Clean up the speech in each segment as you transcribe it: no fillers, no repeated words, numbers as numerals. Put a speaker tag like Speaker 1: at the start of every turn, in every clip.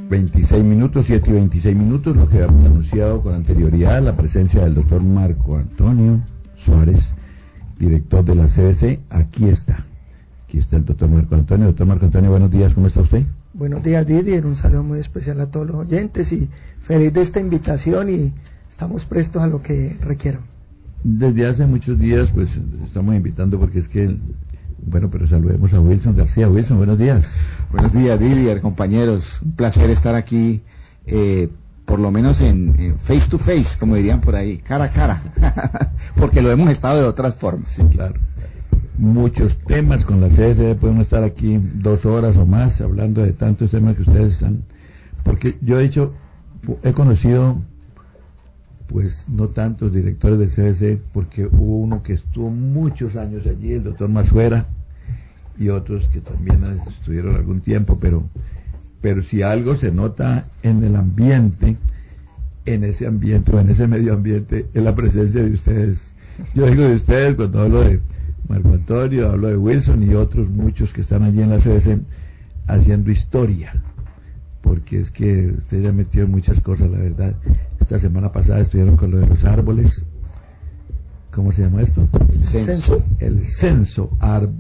Speaker 1: 26 minutos, 7 y 26 minutos, lo que había anunciado con anterioridad, la presencia del doctor Marco Antonio Suárez, director de la CDC. Aquí está el doctor Marco Antonio. Doctor Marco Antonio, buenos días, ¿cómo está usted?
Speaker 2: Buenos días, Didier, un saludo muy especial a todos los oyentes y feliz de esta invitación y estamos prestos a lo que requieran.
Speaker 1: Desde hace muchos días, pues, estamos invitando porque es que... Bueno, pero saludemos a Wilson García. Wilson, buenos días.
Speaker 3: Buenos días, Didier, compañeros. Un placer estar aquí, por lo menos en face to face, como dirían por ahí, cara a cara, porque lo hemos estado de otras formas.
Speaker 1: Sí, claro. Muchos temas con la CSD, podemos estar aquí 2 horas o más hablando de tantos temas que ustedes están... Porque yo he conocido, pues, no tantos directores de CDC, porque hubo uno que estuvo muchos años allí, el doctor Masuera, y otros que también estuvieron algún tiempo, pero si algo se nota en el ambiente, en ese ambiente o en ese medio ambiente, es la presencia de ustedes. Yo digo de ustedes cuando hablo de Marco Antonio, hablo de Wilson y otros muchos que están allí en la CDC haciendo historia, porque es que ustedes ya metieron muchas cosas, la verdad. Esta semana pasada estuvieron con lo de los árboles. ¿Cómo se llama esto? El censo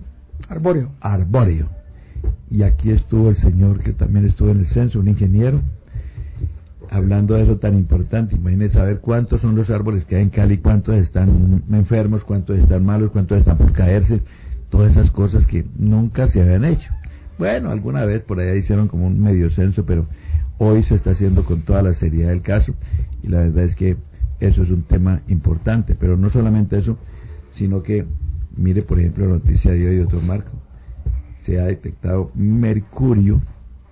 Speaker 1: arbóreo. Y aquí estuvo el señor que también estuvo en el censo, un ingeniero, hablando de eso tan importante. Imagínense saber cuántos son los árboles que hay en Cali, cuántos están enfermos, cuántos están malos, cuántos están por caerse, todas esas cosas que nunca se habían hecho. Bueno, alguna vez por allá hicieron como un medio censo, pero hoy se está haciendo con toda la seriedad del caso, y la verdad es que eso es un tema importante. Pero no solamente eso, sino que, mire por ejemplo la noticia de hoy, doctor Marco, se ha detectado mercurio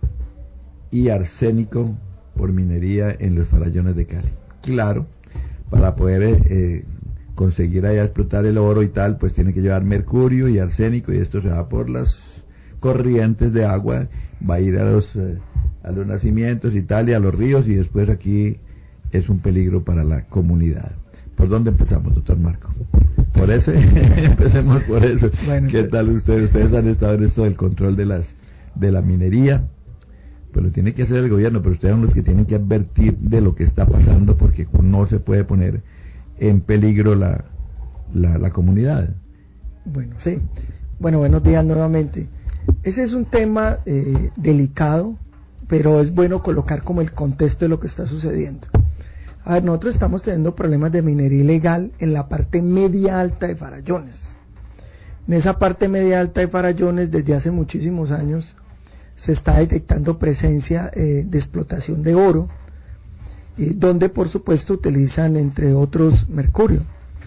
Speaker 1: y arsénico por minería en los farallones de Cali. Claro, para poder conseguir allá explotar el oro y tal, pues tiene que llevar mercurio y arsénico, y esto se va por las corrientes de agua, va a ir a los nacimientos y tal, y a los ríos, y después aquí es un peligro para la comunidad. ¿Por dónde empezamos, doctor Marco? Por eso, empecemos por eso. Bueno, ¿qué tal ustedes? Ustedes han estado en esto del control de la minería, pues lo tiene que hacer el gobierno, pero ustedes son los que tienen que advertir de lo que está pasando, porque no se puede poner en peligro la comunidad.
Speaker 2: Bueno, sí. Bueno, buenos días nuevamente. Ese es un tema delicado, pero es bueno colocar como el contexto de lo que está sucediendo. A ver, nosotros estamos teniendo problemas de minería ilegal en la parte media alta de Farallones. En esa parte media alta de Farallones, desde hace muchísimos años, se está detectando presencia de explotación de oro, donde por supuesto utilizan entre otros mercurio.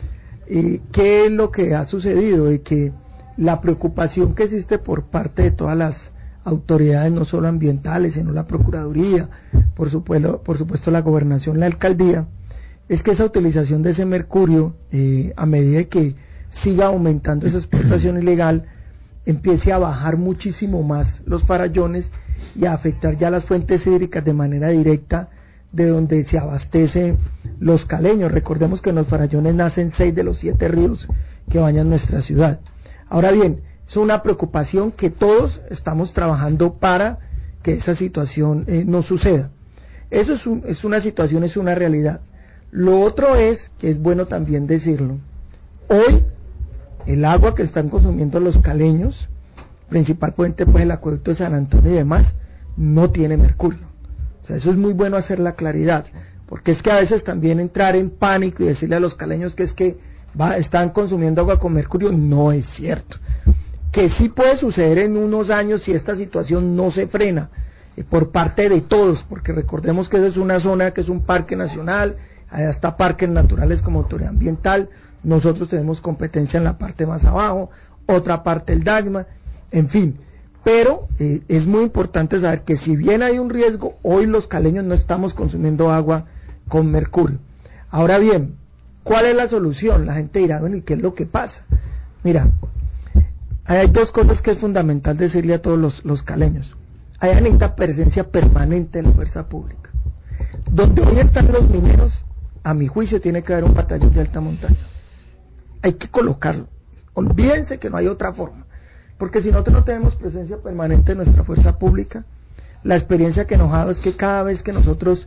Speaker 2: ¿Qué es lo que ha sucedido? De que la preocupación que existe por parte de todas las autoridades, no solo ambientales, sino la Procuraduría, por supuesto la Gobernación, la Alcaldía, es que esa utilización de ese mercurio, a medida que siga aumentando esa explotación ilegal, empiece a bajar muchísimo más los farallones y a afectar ya las fuentes hídricas de manera directa de donde se abastecen los caleños. Recordemos que en los farallones nacen 6 de los 7 ríos que bañan nuestra ciudad. Ahora bien, es una preocupación que todos estamos trabajando para que esa situación no suceda. Eso es una situación, es una realidad. Lo otro es, que es bueno también decirlo, hoy el agua que están consumiendo los caleños, principalmente pues el acueducto de San Antonio y demás, no tiene mercurio. O sea, eso es muy bueno hacer la claridad, porque es que a veces también entrar en pánico y decirle a los caleños que es que están consumiendo agua con mercurio, no es cierto. Que sí puede suceder en unos años si esta situación no se frena por parte de todos, porque recordemos que esa es una zona que es un parque nacional, allá está parques naturales como autoridad ambiental, nosotros tenemos competencia en la parte más abajo, otra parte el DAGMA, en fin, pero es muy importante saber que si bien hay un riesgo, hoy los caleños no estamos consumiendo agua con mercurio. Ahora bien, ¿cuál es la solución? La gente dirá, bueno, ¿y qué es lo que pasa? Mira, hay 2 cosas que es fundamental decirle a todos los caleños. Hay necesita presencia permanente en la fuerza pública. Donde hoy están los mineros, a mi juicio tiene que haber un batallón de alta montaña. Hay que colocarlo. Olvídense que no hay otra forma. Porque si nosotros no tenemos presencia permanente en nuestra fuerza pública, la experiencia que nos ha dado es que cada vez que nosotros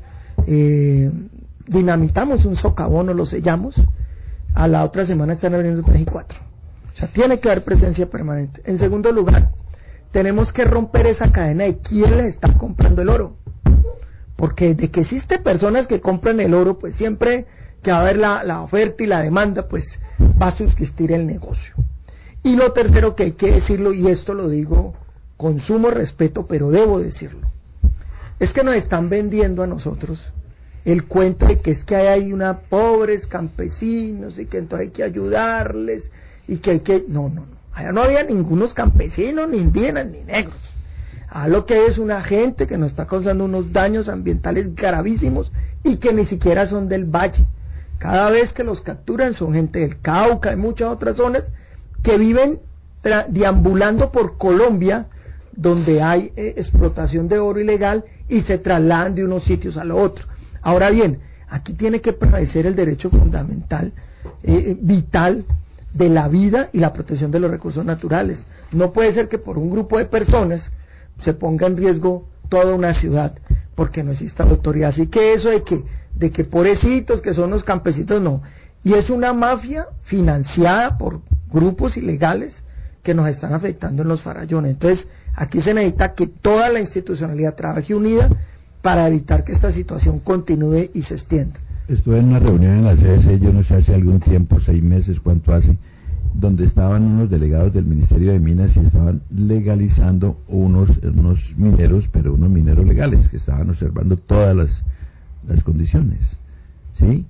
Speaker 2: dinamitamos un socavón o lo sellamos, a la otra semana están abriendo 3 y 4. O sea, tiene que haber presencia permanente. En segundo lugar, tenemos que romper esa cadena de quién les está comprando el oro, porque de que existen personas que compran el oro, pues siempre que va a haber la oferta y la demanda, pues va a subsistir el negocio. Y lo tercero que hay que decirlo, y esto lo digo con sumo respeto, pero debo decirlo, es que nos están vendiendo a nosotros el cuento de que es que hay una pobres campesinos y que entonces hay que ayudarles y que hay que... No, allá no había ningunos campesinos, ni indígenas, ni negros. A lo que es una gente que nos está causando unos daños ambientales gravísimos y que ni siquiera son del valle. Cada vez que los capturan son gente del Cauca, de muchas otras zonas que viven deambulando por Colombia, donde hay explotación de oro ilegal, y se trasladan de unos sitios a los otros. Ahora bien, aquí tiene que prevalecer el derecho fundamental, vital, de la vida y la protección de los recursos naturales. No puede ser que por un grupo de personas se ponga en riesgo toda una ciudad porque no exista la autoridad. Así que eso de que pobrecitos que son los campesitos, no. Y es una mafia financiada por grupos ilegales que nos están afectando en los farallones. Entonces, aquí se necesita que toda la institucionalidad trabaje unida para evitar que esta situación continúe y se extienda.
Speaker 1: Estuve en una reunión en la CBC, yo no sé, hace algún tiempo, 6 meses, cuánto hace, donde estaban unos delegados del Ministerio de Minas y estaban legalizando unos mineros, pero unos mineros legales, que estaban observando todas las condiciones, ¿sí?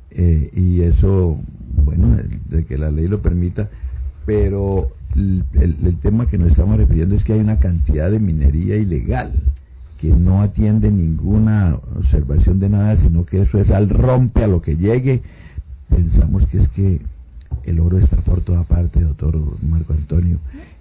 Speaker 1: Y eso, bueno, de que la ley lo permita, pero el tema que nos estamos refiriendo es que hay una cantidad de minería ilegal que no atiende ninguna observación de nada, sino que eso es al rompe a lo que llegue. Pensamos que es que el oro está por toda parte, doctor Marco Antonio.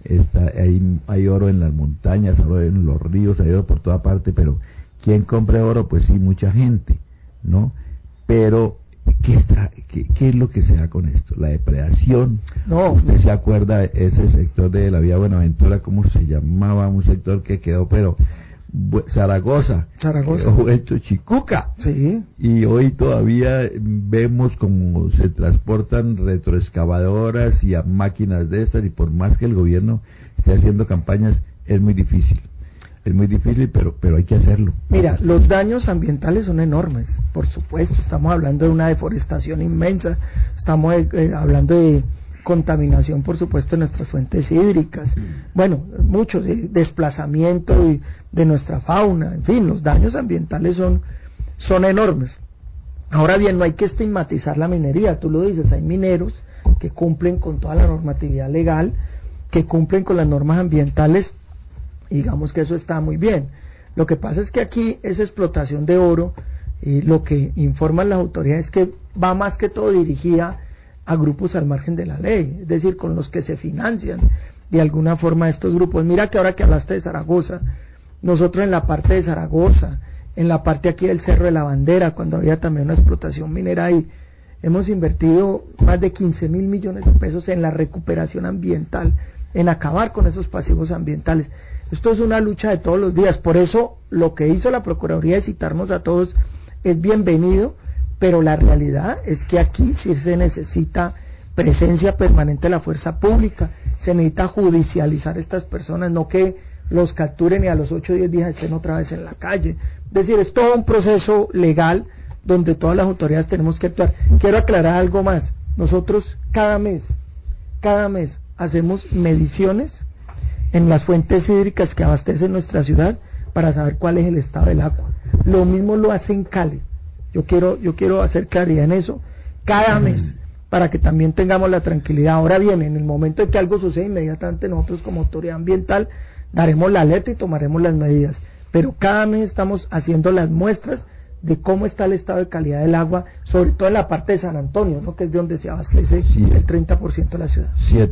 Speaker 1: Hay oro en las montañas, oro en los ríos, hay oro por toda parte, pero ¿quién compra oro? Pues sí, mucha gente, ¿no? Pero ¿qué es lo que se da con esto? La depredación.
Speaker 2: No.
Speaker 1: ¿Usted se acuerda de ese sector de la Vía Buenaventura, cómo se llamaba? Un sector que quedó, pero Zaragoza, quedó hecho chicuca.
Speaker 2: Sí.
Speaker 1: Y hoy todavía vemos como se transportan retroexcavadoras y a máquinas de estas, y por más que el gobierno esté haciendo campañas, es muy difícil. Es muy difícil, pero hay que hacerlo.
Speaker 2: Mira, los daños ambientales son enormes, por supuesto. Estamos hablando de una deforestación inmensa, estamos hablando de contaminación, por supuesto, de nuestras fuentes hídricas, bueno, mucho de desplazamiento de nuestra fauna, en fin, los daños ambientales son enormes. Ahora bien, no hay que estigmatizar la minería, tú lo dices, hay mineros que cumplen con toda la normatividad legal, que cumplen con las normas ambientales, y digamos que eso está muy bien. Lo que pasa es que aquí esa explotación de oro, lo que informan las autoridades es que va más que todo dirigida a grupos al margen de la ley, es decir, con los que se financian de alguna forma estos grupos. Mira que ahora que hablaste de Zaragoza, nosotros en la parte de Zaragoza, en la parte aquí del Cerro de la Bandera, cuando había también una explotación minera ahí, hemos invertido más de 15.000 millones de pesos en la recuperación ambiental, en acabar con esos pasivos ambientales. Esto es una lucha de todos los días, por eso lo que hizo la Procuraduría de citarnos a todos es bienvenido, pero la realidad es que aquí sí se necesita presencia permanente de la fuerza pública, se necesita judicializar a estas personas, no que los capturen y a los 8 o 10 días estén otra vez en la calle. Es decir, es todo un proceso legal donde todas las autoridades tenemos que actuar. Quiero aclarar algo más, nosotros cada mes hacemos mediciones en las fuentes hídricas que abastecen nuestra ciudad para saber cuál es el estado del agua. Lo mismo lo hace en Cali. Yo quiero hacer claridad en eso cada mes para que también tengamos la tranquilidad. Ahora bien, en el momento en que algo sucede, inmediatamente nosotros como autoridad ambiental daremos la alerta y tomaremos las medidas, pero cada mes estamos haciendo las muestras de cómo está el estado de calidad del agua, sobre todo en la parte de San Antonio, ¿no?, que es de donde se abastece el 30% de la ciudad.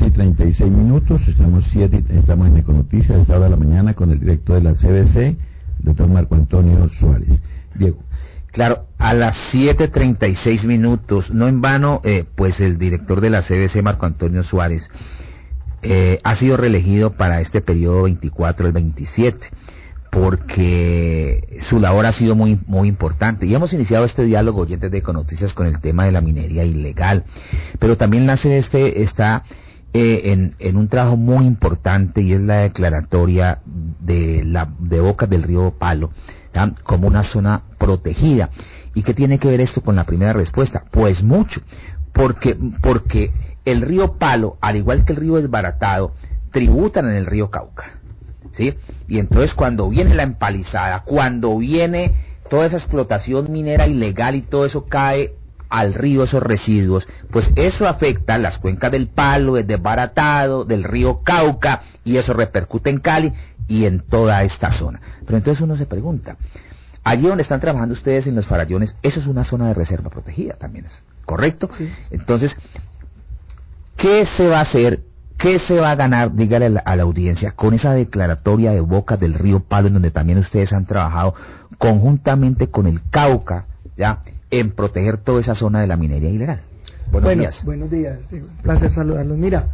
Speaker 1: 7:36, estamos en Econoticias a esta hora de la mañana con el director de la CBC, doctor Marco Antonio Suárez. Diego.
Speaker 4: Claro, a las 7:36, no en vano, pues el director de la CBC, Marco Antonio Suárez, ha sido reelegido para este periodo 24 al 27, porque su labor ha sido muy importante. Y hemos iniciado este diálogo, oyentes de Econoticias, con el tema de la minería ilegal. Pero también la CBC está en un trabajo muy importante, y es la declaratoria de Bocas del Río Palo, ¿tá?, como una zona protegida. ¿Y qué tiene que ver esto con la primera respuesta? Pues mucho, porque el río Palo, al igual que el río Desbaratado, tributan en el río Cauca, ¿sí? Y entonces cuando viene la empalizada, cuando viene toda esa explotación minera ilegal y todo eso cae al río, esos residuos, pues eso afecta las cuencas del Palo, del Desbaratado, del río Cauca, y eso repercute en Cali y en toda esta zona. Pero entonces uno se pregunta, allí donde están trabajando ustedes en los Farallones, eso es una zona de reserva protegida también, ¿es correcto?
Speaker 2: Sí.
Speaker 4: Entonces, ¿qué se va a hacer? ¿Qué se va a ganar, dígale a la audiencia, con esa declaratoria de Bocas del Río Palo, en donde también ustedes han trabajado conjuntamente con el Cauca, ya, en proteger toda esa zona de la minería ilegal? Buenos días.
Speaker 2: Buenos días, un placer saludarlos. Mira,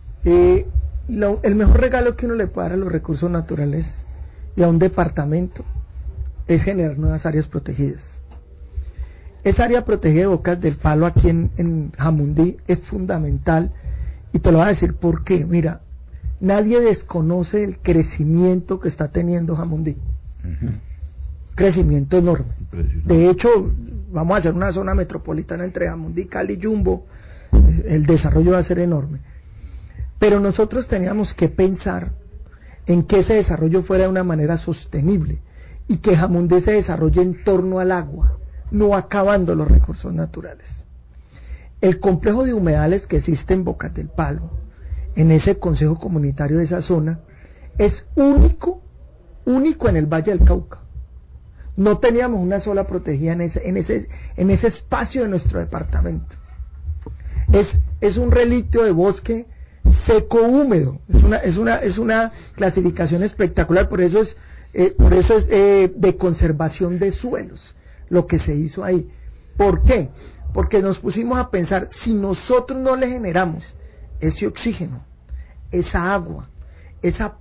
Speaker 2: el mejor regalo que uno le puede dar a los recursos naturales y a un departamento es generar nuevas áreas protegidas. Esa área protegida de Bocas del Palo aquí en Jamundí es fundamental, y te lo voy a decir por qué. Mira, nadie desconoce el crecimiento que está teniendo Jamundí. Crecimiento enorme. De hecho, vamos a hacer una zona metropolitana entre Jamundí, Cali y Jumbo. El desarrollo va a ser enorme. Pero nosotros teníamos que pensar en que ese desarrollo fuera de una manera sostenible, y que Jamundí se desarrolle en torno al agua, no acabando los recursos naturales. El complejo de humedales que existe en Bocas del Palo, en ese consejo comunitario de esa zona, es único en el Valle del Cauca. No teníamos una sola protegida en ese espacio de nuestro departamento. Es un relicto de bosque seco húmedo. Es una clasificación espectacular. Por eso es de conservación de suelos lo que se hizo ahí. ¿Por qué? Porque nos pusimos a pensar, si nosotros no le generamos ese oxígeno, esa agua, esa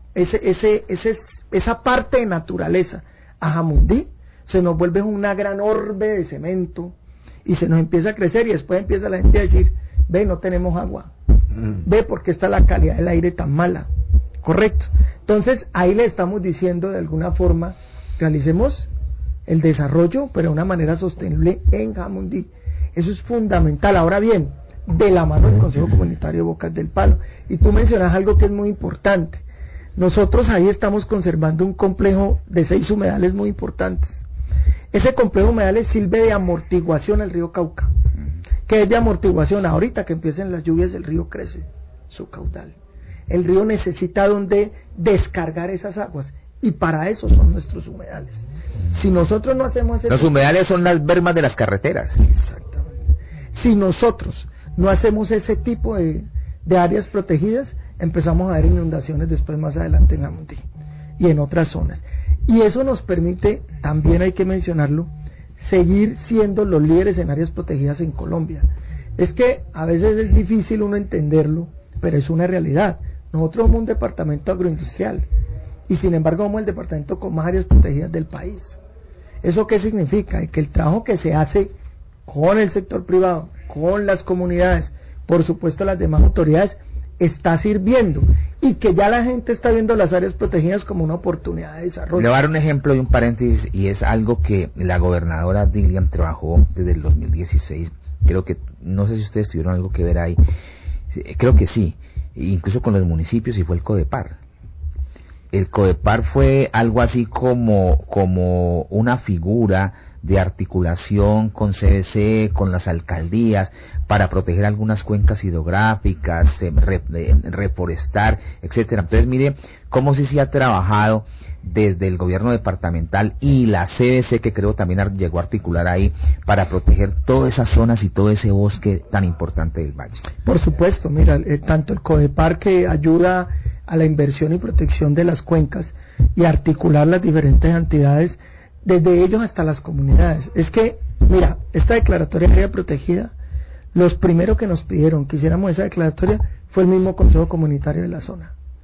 Speaker 2: parte de naturaleza a Jamundí, se nos vuelve una gran orbe de cemento y se nos empieza a crecer, y después empieza la gente a decir, ve, no tenemos agua, ve por qué está la calidad del aire tan mala, ¿correcto? Entonces ahí le estamos diciendo, de alguna forma, realicemos el desarrollo, pero de una manera sostenible en Jamundí. Eso es fundamental. Ahora bien, de la mano del Consejo Comunitario de Bocas del Palo. Y tú mencionas algo que es muy importante. Nosotros ahí estamos conservando un complejo de 6 humedales muy importantes. Ese complejo de humedales sirve de amortiguación al río Cauca. ¿Qué es de amortiguación? Ahorita que empiecen las lluvias, el río crece su caudal. El río necesita donde descargar esas aguas, y para eso son nuestros humedales. Si nosotros no hacemos
Speaker 4: los humedales son las bermas de las carreteras.
Speaker 2: Exactamente. Si nosotros no hacemos ese tipo de áreas protegidas, empezamos a ver inundaciones después, más adelante, en Jamundí y en otras zonas. Y eso nos permite, también hay que mencionarlo, seguir siendo los líderes en áreas protegidas en Colombia. Es que a veces es difícil uno entenderlo, pero es una realidad. Nosotros somos un departamento agroindustrial, y sin embargo somos el departamento con más áreas protegidas del país. ¿Eso qué significa? Que el trabajo que se hace con el sector privado, con las comunidades, por supuesto las demás autoridades, está sirviendo, y que ya la gente está viendo las áreas protegidas como una oportunidad de desarrollo.
Speaker 4: Le voy a dar un ejemplo y un paréntesis, y es algo que la gobernadora Dilian trabajó desde el 2016. Creo que, no sé si ustedes tuvieron algo que ver ahí, creo que sí, incluso con los municipios, y fue el CODEPAR. El CODEPAR fue algo así como una figura de articulación con CBC, con las alcaldías, para proteger algunas cuencas hidrográficas, reforestar, etcétera. Entonces mire cómo sí se ha trabajado desde el gobierno departamental y la CBC, que creo también llegó a articular ahí, para proteger todas esas zonas y todo ese bosque tan importante del valle.
Speaker 2: Por supuesto, mira, tanto el CODEPAR, que ayuda a la inversión y protección de las cuencas y articular las diferentes entidades, desde ellos hasta las comunidades. Es que, mira, esta declaratoria de área protegida, los primeros que nos pidieron que hiciéramos esa declaratoria fue el mismo Consejo Comunitario de la zona,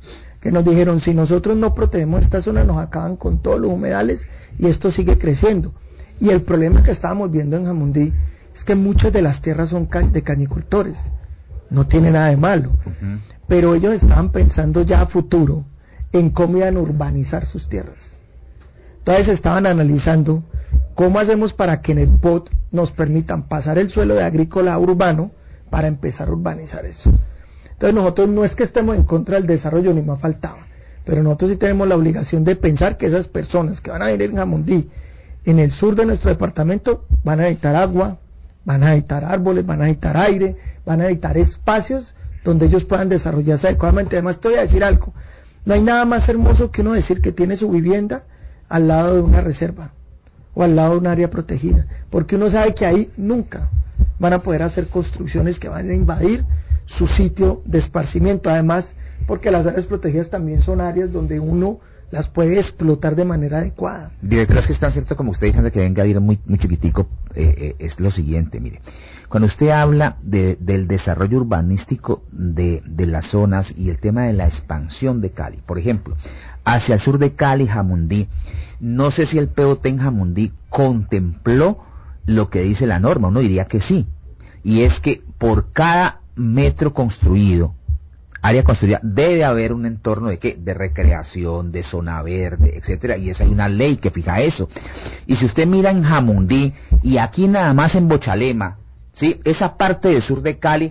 Speaker 2: que nos dijeron, si nosotros no protegemos esta zona nos acaban con todos los humedales y esto sigue creciendo. Y el problema que estábamos viendo en Jamundí es que muchas de las tierras son de cañicultores, no tiene nada de malo, pero ellos estaban pensando ya a futuro en cómo iban a urbanizar sus tierras. Entonces estaban analizando cómo hacemos para que en el POT nos permitan pasar el suelo de agrícola a urbano para empezar a urbanizar eso. Entonces nosotros no es que estemos en contra del desarrollo, ni más faltaba, pero nosotros sí tenemos la obligación de pensar que esas personas que van a vivir en Jamundí, en el sur de nuestro departamento, van a necesitar agua, van a necesitar árboles, van a necesitar aire, van a necesitar espacios donde ellos puedan desarrollarse adecuadamente. Además, te voy a decir algo, no hay nada más hermoso que uno decir que tiene su vivienda al lado de una reserva o al lado de un área protegida, porque uno sabe que ahí nunca van a poder hacer construcciones que van a invadir su sitio de esparcimiento. Además, porque las áreas protegidas también son áreas donde uno las puede explotar de manera adecuada.
Speaker 4: Director, es que es tan cierto como usted dice, que venga a ir muy chiquitico, es lo siguiente, mire, cuando usted habla del desarrollo urbanístico de las zonas y el tema de la expansión de Cali, por ejemplo, hacia el sur de Cali, Jamundí, no sé si el POT en Jamundí contempló lo que dice la norma, uno diría que sí, y es que por cada metro construido, área construida, debe haber un entorno de ¿qué? De recreación, de zona verde, etcétera, y esa hay una ley que fija eso. Y si usted mira en Jamundí y aquí nada más en Bochalema, ¿sí? Esa parte del sur de Cali,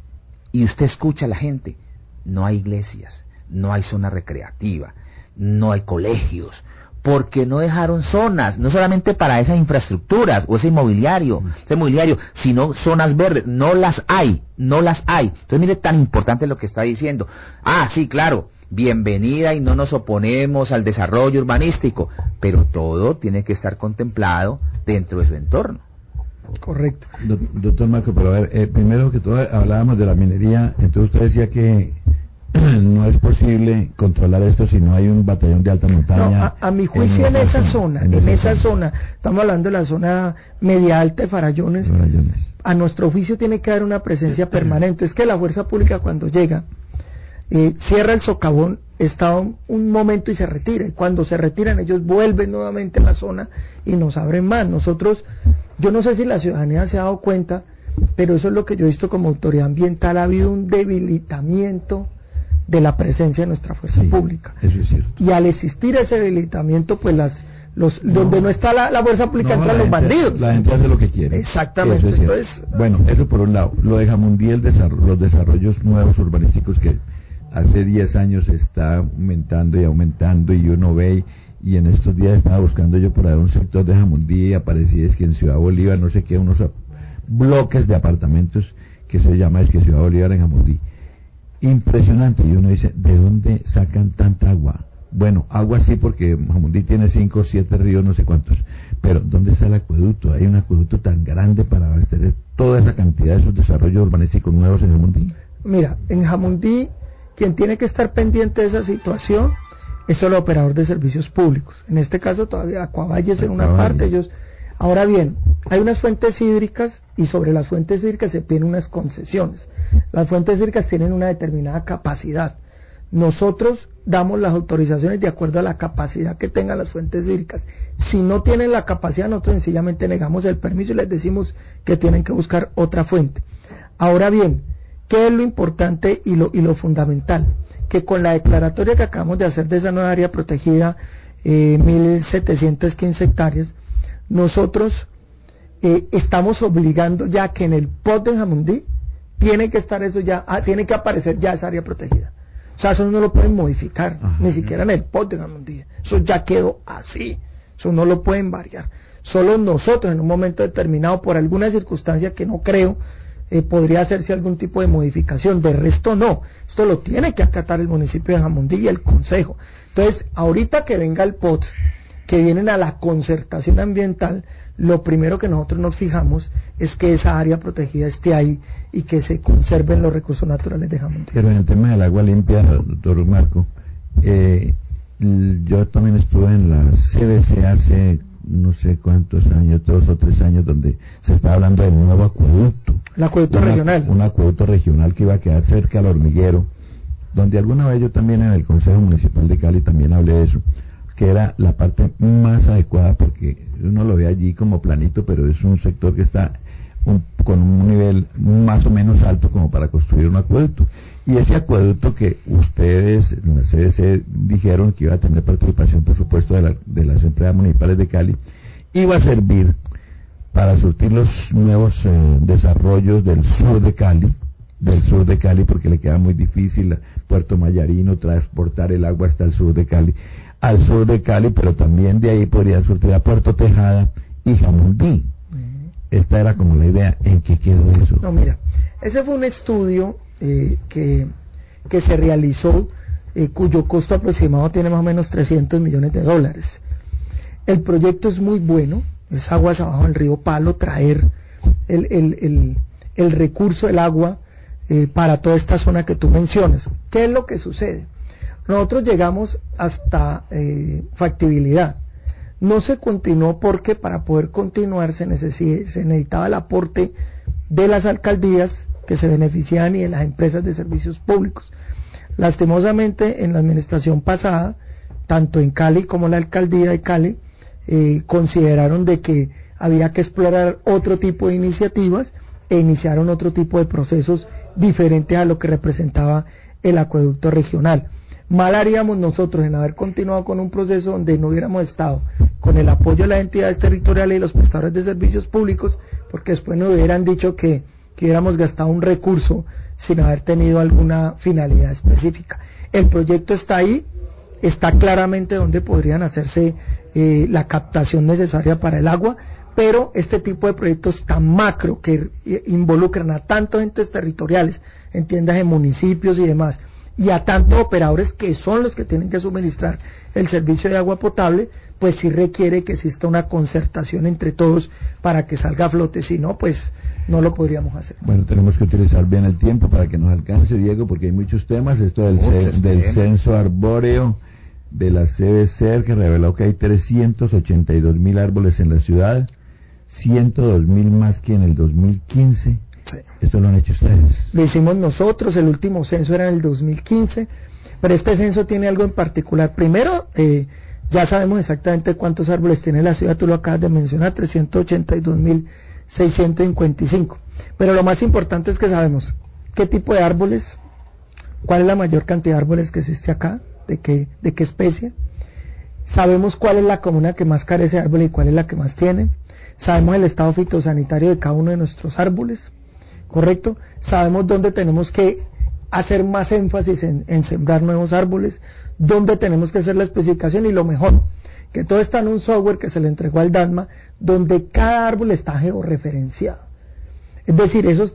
Speaker 4: y usted escucha a la gente, no hay iglesias, no hay zona recreativa, no hay colegios, porque no dejaron zonas, no solamente para esas infraestructuras o ese mobiliario, sino zonas verdes, no las hay. Entonces mire tan importante lo que está diciendo. Sí, claro, bienvenida y no nos oponemos al desarrollo urbanístico, pero todo tiene que estar contemplado dentro de su entorno.
Speaker 2: Correcto.
Speaker 1: Doctor Marco, pero a ver, primero que todo hablábamos de la minería, entonces usted decía que no es posible controlar esto si no hay un batallón de alta montaña.
Speaker 2: No, a mi juicio en esa zona, estamos hablando de la zona media alta de Farallones, a nuestro juicio tiene que haber una presencia permanente. Es que la fuerza pública cuando llega, cierra el socavón, está un momento y se retira, y cuando se retiran ellos vuelven nuevamente a la zona y nos abren más. Nosotros, yo no sé si la ciudadanía se ha dado cuenta, pero eso es lo que yo he visto como autoridad ambiental, ha habido un debilitamiento de la presencia de nuestra fuerza pública.
Speaker 1: Eso es cierto.
Speaker 2: Y al existir ese debilitamiento, pues donde no está la fuerza pública entran los bandidos.
Speaker 1: La gente hace lo que quiere.
Speaker 2: Exactamente.
Speaker 1: Entonces, bueno, eso por un lado. Lo de Jamundí, los desarrollos nuevos urbanísticos que hace 10 años está aumentando y uno ve, y en estos días estaba buscando yo por ahí un sector de Jamundí y aparecía es que en Ciudad Bolívar, no sé qué, unos bloques de apartamentos que se llama es que Ciudad Bolívar en Jamundí. Impresionante, y uno dice, ¿de dónde sacan tanta agua? Bueno, agua sí, porque Jamundí tiene 5 o 7 ríos, no sé cuántos, pero ¿dónde está el acueducto? Hay un acueducto tan grande para abastecer toda esa cantidad de esos desarrollos urbanísticos nuevos en Jamundí.
Speaker 2: Mira, en Jamundí, quien tiene que estar pendiente de esa situación es el operador de servicios públicos. En este caso todavía Acuavalles en una parte, ellos. Ahora bien, hay unas fuentes hídricas y sobre las fuentes hídricas se piden unas concesiones. Las fuentes hídricas tienen una determinada capacidad. Nosotros damos las autorizaciones de acuerdo a la capacidad que tengan las fuentes hídricas. Si no tienen la capacidad, nosotros sencillamente negamos el permiso y les decimos que tienen que buscar otra fuente. Ahora bien, ¿qué es lo importante y lo fundamental? Que con la declaratoria que acabamos de hacer de esa nueva área protegida, 1.715 hectáreas, nosotros estamos obligando ya que en el POT de Jamundí tiene que estar eso ya, tiene que aparecer ya esa área protegida. O sea, eso no lo pueden modificar, ni siquiera en el POT de Jamundí. Eso ya quedó así, eso no lo pueden variar. Solo nosotros en un momento determinado, por alguna circunstancia que no creo, podría hacerse algún tipo de modificación, de resto no. Esto lo tiene que acatar el municipio de Jamundí y el Consejo. Entonces, ahorita que venga el POT, que vienen a la concertación ambiental, lo primero que nosotros nos fijamos es que esa área protegida esté ahí y que se conserven los recursos naturales de Jamundí.
Speaker 1: Pero en el tema del agua limpia, doctor Marco, yo también estuve en la CBC hace no sé cuántos años, 2 o 3 años, donde se estaba hablando del nuevo acueducto.
Speaker 2: El acueducto regional.
Speaker 1: Un acueducto regional que iba a quedar cerca al hormiguero, donde alguna vez yo también en el Consejo Municipal de Cali también hablé de eso, que era la parte más adecuada, porque uno lo ve allí como planito, pero es un sector que está con un nivel más o menos alto como para construir un acueducto. Y ese acueducto que ustedes en la CDC dijeron que iba a tener participación, por supuesto, de las empresas municipales de Cali, iba a servir para surtir los nuevos desarrollos del sur de Cali, porque le queda muy difícil a Puerto Mayarino transportar el agua hasta el sur de Cali, pero también de ahí podrían surtir a Puerto Tejada y Jamundí. Esta era como la idea. ¿En qué quedó eso?
Speaker 2: No, mira, ese fue un estudio que se realizó, cuyo costo aproximado tiene más o menos $300 millones. El proyecto es muy bueno, es aguas abajo del río Palo, traer el recurso del agua para toda esta zona que tú mencionas. ¿Qué es lo que sucede? Nosotros llegamos hasta factibilidad. No se continuó porque para poder continuar se necesitaba el aporte de las alcaldías que se beneficiaban y de las empresas de servicios públicos. Lastimosamente, en la administración pasada, tanto en Cali como la alcaldía de Cali consideraron de que había que explorar otro tipo de iniciativas e iniciaron otro tipo de procesos diferentes a lo que representaba el acueducto regional. Mal haríamos nosotros en haber continuado con un proceso donde no hubiéramos estado con el apoyo de las entidades territoriales y los prestadores de servicios públicos, porque después nos hubieran dicho que hubiéramos gastado un recurso sin haber tenido alguna finalidad específica. El proyecto está ahí, está claramente donde podrían hacerse la captación necesaria para el agua, pero este tipo de proyectos tan macro que involucran a tantos entes territoriales, entiendas en municipios y demás, y a tantos operadores que son los que tienen que suministrar el servicio de agua potable, pues sí requiere que exista una concertación entre todos para que salga a flote, si no, pues no lo podríamos hacer.
Speaker 1: Bueno, tenemos que utilizar bien el tiempo para que nos alcance, Diego, porque hay muchos temas. Esto del censo arbóreo de la CBCER, que reveló que hay 382.000 árboles en la ciudad, 102.000 más que en el 2015.
Speaker 2: Sí.
Speaker 1: ¿Esto lo han hecho ustedes?
Speaker 2: Lo hicimos nosotros, el último censo era en el 2015, pero este censo tiene algo en particular. Primero, ya sabemos exactamente cuántos árboles tiene la ciudad, tú lo acabas de mencionar, 382.655. Pero lo más importante es que sabemos qué tipo de árboles, cuál es la mayor cantidad de árboles que existe acá, de qué especie. Sabemos cuál es la comuna que más carece de árboles y cuál es la que más tiene. Sabemos el estado fitosanitario de cada uno de nuestros árboles. ¿Correcto? Sabemos dónde tenemos que hacer más énfasis en sembrar nuevos árboles, dónde tenemos que hacer la especificación, y lo mejor, que todo está en un software que se le entregó al DANMA, donde cada árbol está georreferenciado. Es decir, esos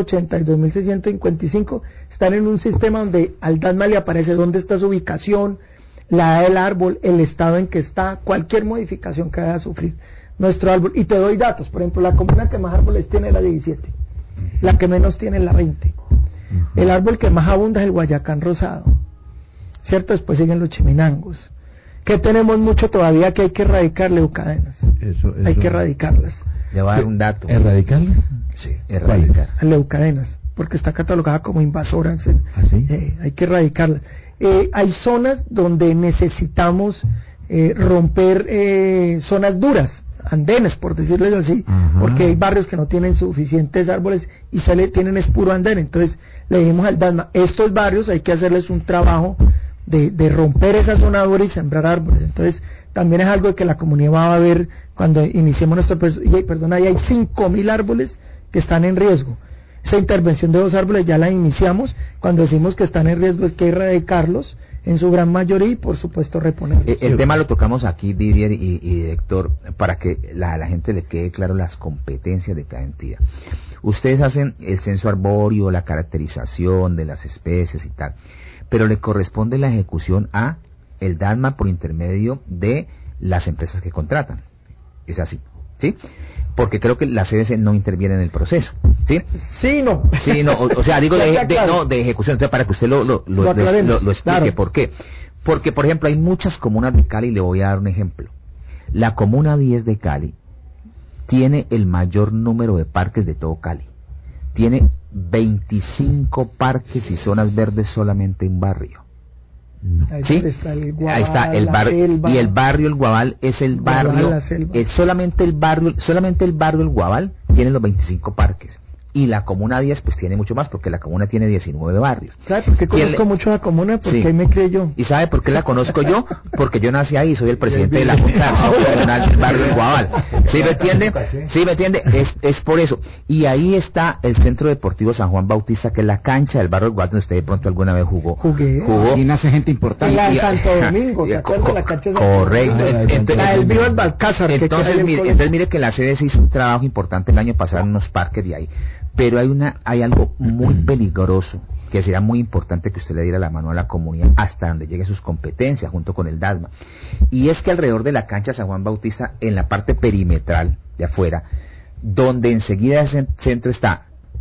Speaker 2: 382.655 están en un sistema donde al DANMA le aparece dónde está su ubicación, la edad del árbol, el estado en que está, cualquier modificación que vaya a sufrir nuestro árbol. Y te doy datos, por ejemplo, la comuna que más árboles tiene es la 17. La que menos tiene es la 20. El árbol que más abunda es el guayacán rosado, ¿cierto? Después siguen los chiminangos. Que tenemos mucho todavía que hay que erradicar, leucadenas. Hay que erradicarlas.
Speaker 4: Le voy a dar un dato.
Speaker 1: ¿Erradicarlas?
Speaker 4: Sí, erradicar.
Speaker 2: Leucadenas, porque está catalogada como invasora.
Speaker 1: ¿Ah, sí?
Speaker 2: Hay que erradicarlas. Hay zonas donde necesitamos romper zonas duras, andenes, por decirlo así. Ajá. Porque hay barrios que no tienen suficientes árboles y tienen es puro andén. Entonces le dijimos al DANMA, estos barrios hay que hacerles un trabajo de romper esa zona dura y sembrar árboles. Entonces también es algo que la comunidad va a ver cuando iniciemos nuestro proceso. Y ahí hay 5.000 árboles que están en riesgo. Esa intervención de 2 árboles ya la iniciamos. Cuando decimos que están en riesgo es que erradicarlos en su gran mayoría y por supuesto reponerlos.
Speaker 4: El tema lo tocamos aquí, Didier y director, para que la gente le quede claro las competencias de cada entidad. Ustedes hacen el censo arbóreo, la caracterización de las especies y tal, pero le corresponde la ejecución a el DANMA por intermedio de las empresas que contratan. Es así, ¿sí? Porque creo que la CDC no interviene en el proceso, ¿sí?
Speaker 2: Sí, no.
Speaker 4: Sí, no, o sea, digo de ejecución, entonces para que usted lo explique. Claro. ¿Por qué? Porque, por ejemplo, hay muchas comunas de Cali, le voy a dar un ejemplo. La comuna 10 de Cali tiene el mayor número de parques de todo Cali. Tiene 25 parques y zonas verdes solamente en barrio.
Speaker 2: Ahí
Speaker 4: ¿Sí?
Speaker 2: está el Guabal,
Speaker 4: Ahí está el barrio, y el barrio El Guabal es el barrio, solamente el barrio El Guabal tiene los 25 parques. Y la Comuna 10 pues tiene mucho más, porque la Comuna tiene 19 barrios.
Speaker 2: ¿Sabe por qué conozco mucho la Comuna? Porque ahí me crié yo.
Speaker 4: ¿Y sabe por qué la conozco yo? Porque yo nací ahí y soy el presidente de la Junta Comunal del barrio El Guabal. ¿Sí me entiende? ¿Sí me entiende? Es por eso. Y ahí está el Centro Deportivo San Juan Bautista, que es la cancha del barrio El Guabal, donde usted de pronto alguna vez jugó.
Speaker 2: Jugó.
Speaker 3: Y nace gente importante.
Speaker 2: La de Santo Domingo, ¿te acuerdas? La cancha de Santo Domingo.
Speaker 4: Correcto.
Speaker 2: La del Viva el Balcázar.
Speaker 4: Entonces mire que la CDC hizo un trabajo importante el año pasado en unos parques de ahí. Pero hay algo muy peligroso que sería muy importante que usted le diera la mano a la comunidad hasta donde llegue sus competencias junto con el DASMA, y es que alrededor de la cancha San Juan Bautista, en la parte perimetral de afuera, donde enseguida ese centro está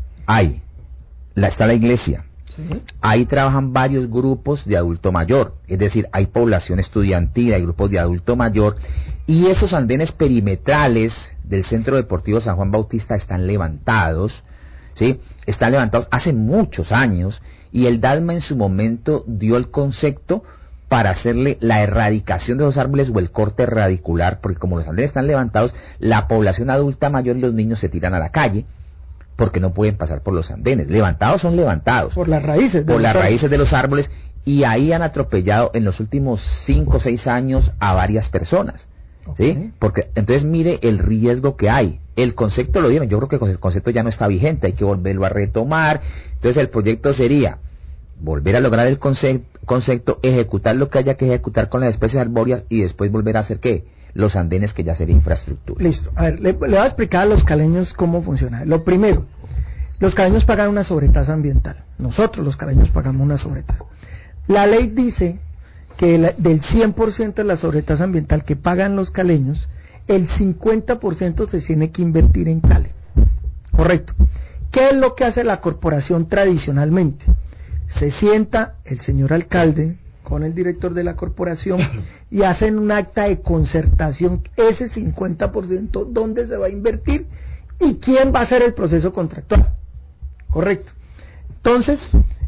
Speaker 4: la iglesia. Sí. Ahí trabajan varios grupos de adulto mayor, es decir, hay población estudiantil, hay grupos de adulto mayor, y esos andenes perimetrales del Centro Deportivo San Juan Bautista están levantados. ¿Sí? Están levantados hace muchos años, y el DASMA en su momento dio el concepto para hacerle la erradicación de los árboles o el corte radicular, porque como los andenes están levantados, la población adulta mayor y los niños se tiran a la calle porque no pueden pasar por los andenes. Levantados son levantados
Speaker 2: por las raíces
Speaker 4: de los árboles, y ahí han atropellado en los últimos 5 o 6 años a varias personas. ¿Sí? Porque entonces mire el riesgo que hay. El concepto lo dieron, yo creo que el concepto ya no está vigente, hay que volverlo a retomar. Entonces el proyecto sería volver a lograr el concepto, ejecutar lo que haya que ejecutar con las especies arbóreas, y después volver a hacer ¿qué? Los andenes, que ya sería infraestructura.
Speaker 2: Listo, a ver, le voy a explicar a los caleños cómo funciona. Lo primero, los caleños pagan una sobretasa ambiental. Nosotros los caleños pagamos una sobretasa. La ley dice que del 100% de la sobretasa ambiental que pagan los caleños, el 50% se tiene que invertir en Cali. Correcto. ¿Qué es lo que hace la corporación tradicionalmente? Se sienta el señor alcalde con el director de la corporación y hacen un acta de concertación, ese 50% dónde se va a invertir y quién va a hacer el proceso contractual. Correcto. Entonces,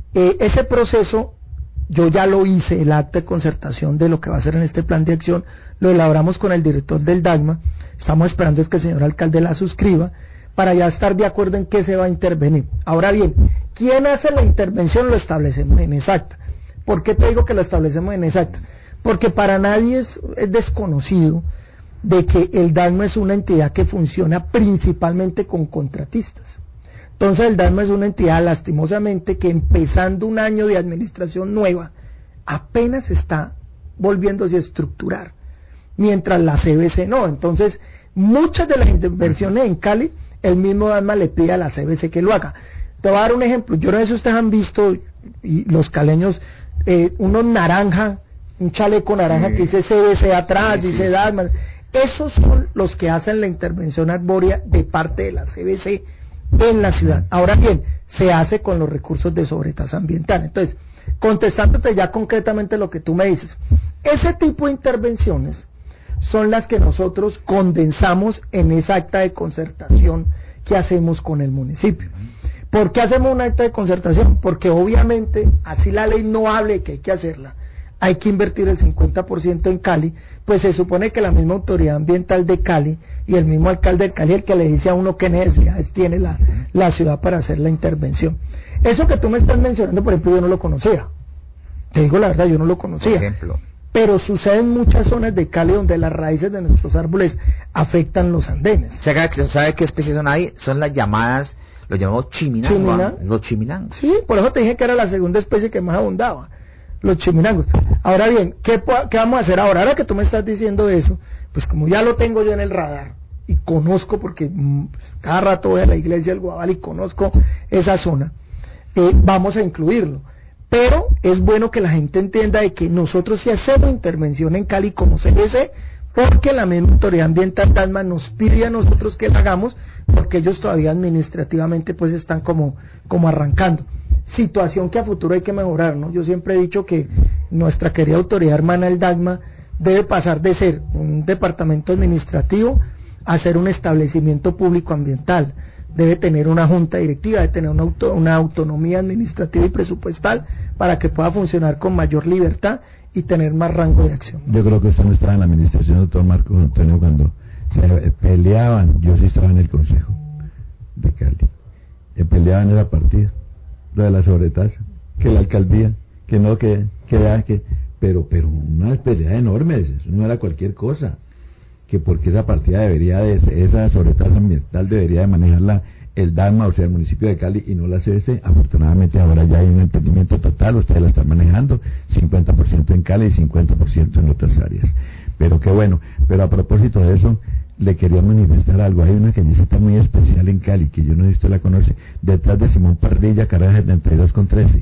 Speaker 2: ese proceso yo ya lo hice, el acta de concertación de lo que va a hacer en este plan de acción, lo elaboramos con el director del DASMA, estamos esperando es que el señor alcalde la suscriba, para ya estar de acuerdo en qué se va a intervenir. Ahora bien, ¿quién hace la intervención? Lo establecemos en esa acta. ¿Por qué te digo que lo establecemos en esa acta? Porque para nadie es desconocido de que el DASMA es una entidad que funciona principalmente con contratistas. Entonces el DASMA es una entidad, lastimosamente, que empezando un año de administración nueva, apenas está volviéndose a estructurar, mientras la CBC no. Entonces, muchas de las inversiones en Cali, el mismo DASMA le pide a la CBC que lo haga. Te voy a dar un ejemplo, yo no sé si ustedes han visto, y los caleños, unos naranja, un chaleco naranja que dice CBC atrás, dice DASMA. Esos son los que hacen la intervención arbórea de parte de la CBC en la ciudad. Ahora bien, se hace con los recursos de sobretasa ambiental. Entonces, contestándote ya concretamente lo que tú me dices, ese tipo de intervenciones son las que nosotros condensamos en esa acta de concertación que hacemos con el municipio. ¿Por qué hacemos una acta de concertación? Porque obviamente, así la ley no hable que hay que hacerla, hay que invertir el 50% en Cali, pues se supone que la misma autoridad ambiental de Cali y el mismo alcalde de Cali, el que le dice a uno qué necesidades tiene la ciudad para hacer la intervención. Eso que tú me estás mencionando, por ejemplo, yo no lo conocía. Te digo la verdad, yo no lo conocía.
Speaker 4: Por ejemplo.
Speaker 2: Pero sucede en muchas zonas de Cali donde las raíces de nuestros árboles afectan los andenes.
Speaker 4: ¿Sabe qué especies son ahí? Son las llamadas, los llamamos chiminangos. Los chiminangos.
Speaker 2: Sí, por eso te dije que era la segunda especie que más abundaba, los chiminangos. Ahora bien, ¿qué vamos a hacer ahora? Ahora que tú me estás diciendo eso, pues como ya lo tengo yo en el radar y conozco, porque pues, cada rato voy a la iglesia del Guabal y conozco esa zona, vamos a incluirlo. Pero es bueno que la gente entienda de que nosotros sí hacemos intervención en Cali como CBC, porque la misma autoridad ambiental DASMA nos pide a nosotros que la hagamos, porque ellos todavía administrativamente pues están como arrancando. Situación que a futuro hay que mejorar, ¿no? Yo siempre he dicho que nuestra querida autoridad hermana, el DASMA, debe pasar de ser un departamento administrativo hacer un establecimiento público ambiental, debe tener una junta directiva, debe tener una autonomía administrativa y presupuestal para que pueda funcionar con mayor libertad y tener más rango de acción.
Speaker 1: Yo creo que usted no estaba en la administración, doctor Marcos Antonio, cuando se peleaban. Yo sí estaba en el consejo de Cali, peleaban esa partida, lo de la sobretasa, que la alcaldía, que no, pero una pelea enorme, eso no era cualquier cosa, que porque esa partida esa sobretasa ambiental debería de manejarla el DAMA, o sea, el municipio de Cali, y no la CS. Afortunadamente ahora ya hay un entendimiento total, ustedes la están manejando, 50% en Cali y 50% en otras áreas. Pero qué bueno. Pero a propósito de eso, le quería manifestar algo. Hay una callecita muy especial en Cali, que yo no sé si usted la conoce, detrás de Simón Parrilla, carrera 72 con 13.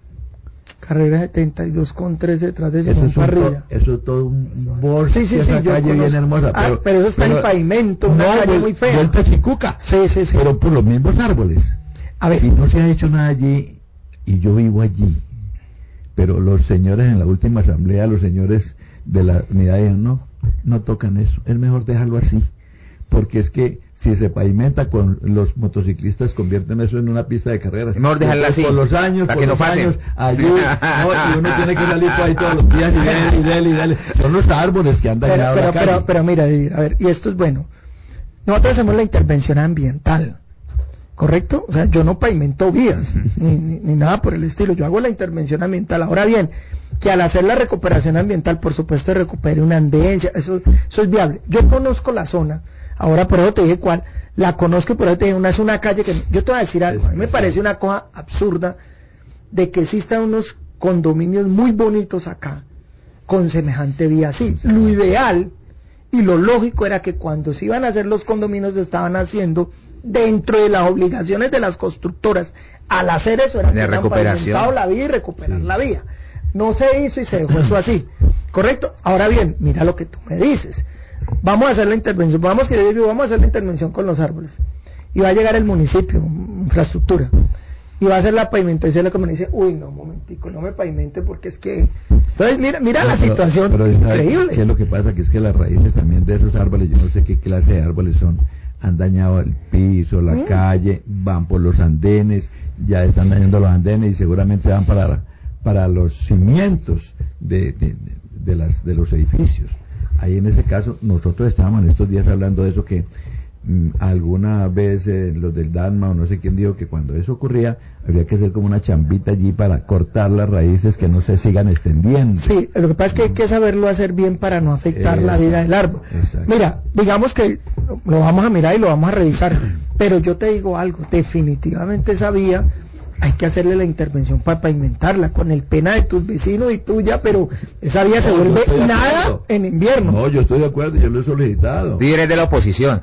Speaker 2: Carrera 72 con 13 detrás de Simón Parrilla.
Speaker 1: Eso es todo un bosque,
Speaker 2: sí,
Speaker 1: esa calle bien hermosa.
Speaker 2: Pero eso está en pavimento, una calle muy fea.
Speaker 1: Vuelta a Chicuca.
Speaker 2: Sí.
Speaker 1: Pero por los mismos árboles.
Speaker 2: A ver.
Speaker 1: Y no se ha hecho nada allí, y yo vivo allí. Pero los señores en la última asamblea, los señores de la unidad dijeron, no tocan eso, es mejor dejarlo así. Porque es que si se pavimenta, con los motociclistas convierten eso en una pista de carreras.
Speaker 4: Mejor dejarla así.
Speaker 1: Por los años,
Speaker 4: para que no pasen.
Speaker 1: Allí, y uno tiene que salir por ahí todos los días y dale. Son los árboles que han dañado la calle.
Speaker 2: Pero mira, a ver, y esto es bueno. Nosotros hacemos la intervención ambiental, ¿correcto? O sea, yo no pavimento vías, ni nada por el estilo. Yo hago la intervención ambiental. Ahora bien, que al hacer la recuperación ambiental, por supuesto, recupere una andén, eso es viable. Yo conozco la zona. Ahora por eso te dije cuál, la conozco y por eso te dije, es una calle que, yo te voy a decir algo, a mí me parece una cosa absurda de que existan unos condominios muy bonitos acá, con semejante vía así. Lo ideal y lo lógico era que cuando se iban a hacer los condominios se estaban haciendo dentro de las obligaciones de las constructoras. Al hacer eso era
Speaker 4: de recuperación
Speaker 2: la vía y recuperar la vía. No se hizo y se dejó eso así, ¿correcto? Ahora bien, mira lo que tú me dices. Vamos a hacer la intervención, vamos a hacer la intervención con los árboles. Y va a llegar el municipio, infraestructura, y va a hacer la pavimentación, y me dice, uy, no, un momentico, no me pavimente porque es que... Entonces, mira la situación,
Speaker 1: pero
Speaker 2: increíble.
Speaker 1: ¿Qué es lo que pasa? Que es que las raíces también de esos árboles, yo no sé qué clase de árboles son, han dañado el piso, la calle, van por los andenes, ya están dañando los andenes y seguramente van para los cimientos de los edificios. Ahí en ese caso, nosotros estábamos en estos días hablando de eso, que alguna vez los del DANMA o no sé quién dijo que cuando eso ocurría habría que hacer como una chambita allí para cortar las raíces que no se sigan extendiendo.
Speaker 2: Sí, lo que pasa es que hay que saberlo hacer bien para no afectar la vida del árbol. Exacto. Mira, digamos que lo vamos a mirar y lo vamos a revisar, pero yo te digo algo, definitivamente esa vía hay que hacerle la intervención para pavimentarla, con el pena de tus vecinos y tuya, pero esa vía se vuelve nada en invierno.
Speaker 1: No, yo estoy de acuerdo, yo lo he solicitado.
Speaker 4: Líderes de la oposición.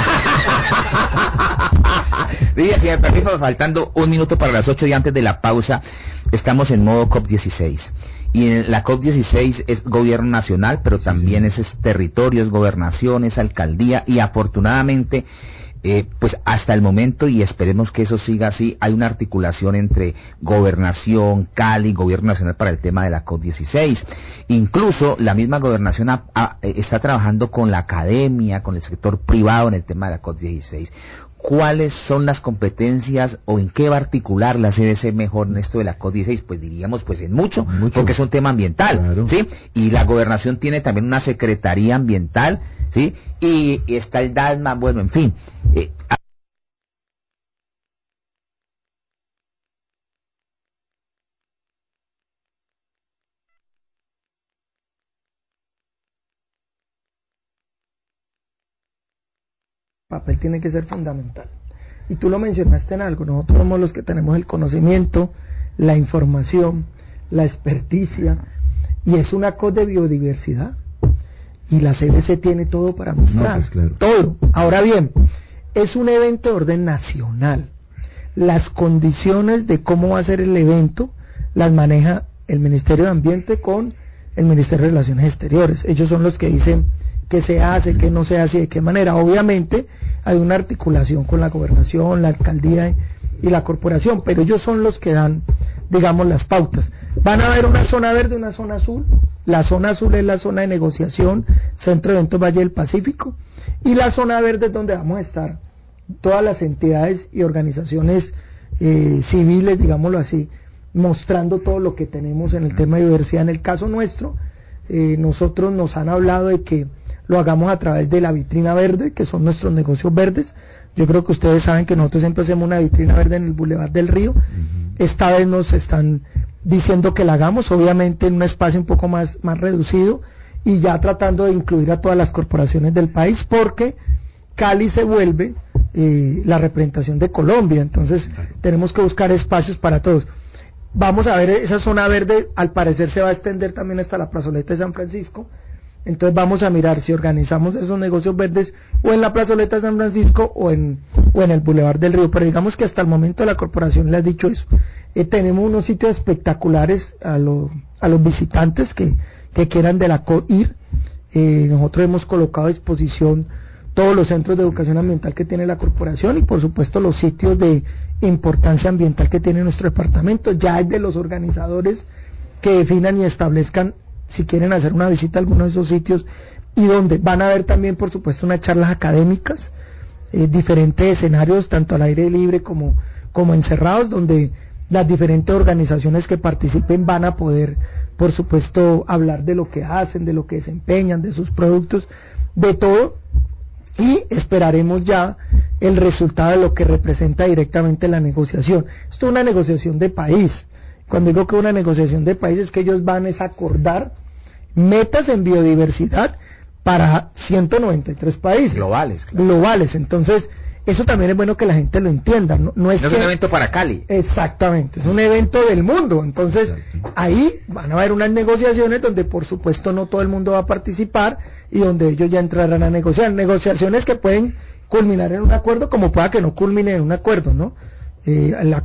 Speaker 4: Si me permiso, faltando un minuto para las 8 y antes de la pausa, estamos en modo COP16. Y en la COP16 es gobierno nacional, pero también es territorio, es gobernación, es alcaldía, y afortunadamente... pues hasta el momento, y esperemos que eso siga así, hay una articulación entre gobernación, Cali, gobierno nacional para el tema de la COP16. Incluso la misma gobernación está trabajando con la academia, con el sector privado en el tema de la COP16. ¿Cuáles son las competencias o en qué va a articular la CDC mejor en esto de la COP16? Pues diríamos pues en mucho, porque es un tema ambiental, claro. ¿Sí? Y la gobernación tiene también una secretaría ambiental, ¿sí? Y está el DASMA, bueno, en fin.
Speaker 2: Papel tiene que ser fundamental. Y tú lo mencionaste en algo, nosotros somos los que tenemos el conocimiento, la información, la experticia, y es una COP de biodiversidad. Y la CDC tiene todo para mostrar,
Speaker 1: pues claro.
Speaker 2: Todo. Ahora bien, es un evento de orden nacional. Las condiciones de cómo va a ser el evento las maneja el Ministerio de Ambiente con el Ministerio de Relaciones Exteriores. Ellos son los que dicen qué se hace, qué no se hace y de qué manera. Obviamente hay una articulación con la gobernación, la alcaldía y la corporación, pero ellos son los que dan, digamos, las pautas. Van a haber una zona verde, una zona azul. La zona azul es la zona de negociación, Centro de Eventos Valle del Pacífico, Y la zona verde es donde vamos a estar todas las entidades y organizaciones civiles, digámoslo así, mostrando todo lo que tenemos en el tema de biodiversidad. En el caso nuestro, nosotros nos han hablado de que lo hagamos a través de la vitrina verde, que son nuestros negocios verdes. Yo creo que ustedes saben que nosotros siempre hacemos una vitrina verde en el Boulevard del Río. Esta vez nos están diciendo que la hagamos, obviamente en un espacio un poco más reducido, y ya tratando de incluir a todas las corporaciones del país, porque Cali se vuelve la representación de Colombia, entonces tenemos que buscar espacios para todos. Vamos a ver, esa zona verde al parecer se va a extender también hasta la plazoleta de San Francisco, entonces vamos a mirar si organizamos esos negocios verdes o en la plazoleta de San Francisco o en el Boulevard del Río, pero digamos que hasta el momento la corporación le ha dicho eso. Tenemos unos sitios espectaculares a los visitantes que quieran de la COIR. Nosotros hemos colocado a disposición todos los centros de educación ambiental que tiene la corporación y por supuesto los sitios de importancia ambiental que tiene nuestro departamento. Ya es de los organizadores que definan y establezcan si quieren hacer una visita a alguno de esos sitios, y donde van a haber también por supuesto unas charlas académicas, diferentes escenarios tanto al aire libre como encerrados, donde las diferentes organizaciones que participen van a poder por supuesto hablar de lo que hacen, de lo que desempeñan, de sus productos, de todo, y esperaremos ya el resultado de lo que representa directamente la negociación. Esto es una negociación de país. Cuando digo que una negociación de país es que ellos van a acordar metas en biodiversidad para 193 países
Speaker 4: globales, claro.
Speaker 2: Globales. Entonces eso también es bueno que la gente lo entienda, no es
Speaker 4: un evento para Cali.
Speaker 2: Exactamente, es un evento del mundo. Entonces ahí van a haber unas negociaciones donde por supuesto no todo el mundo va a participar y donde ellos ya entrarán a negociar, negociaciones que pueden culminar en un acuerdo como pueda que no culmine en un acuerdo, ¿no? La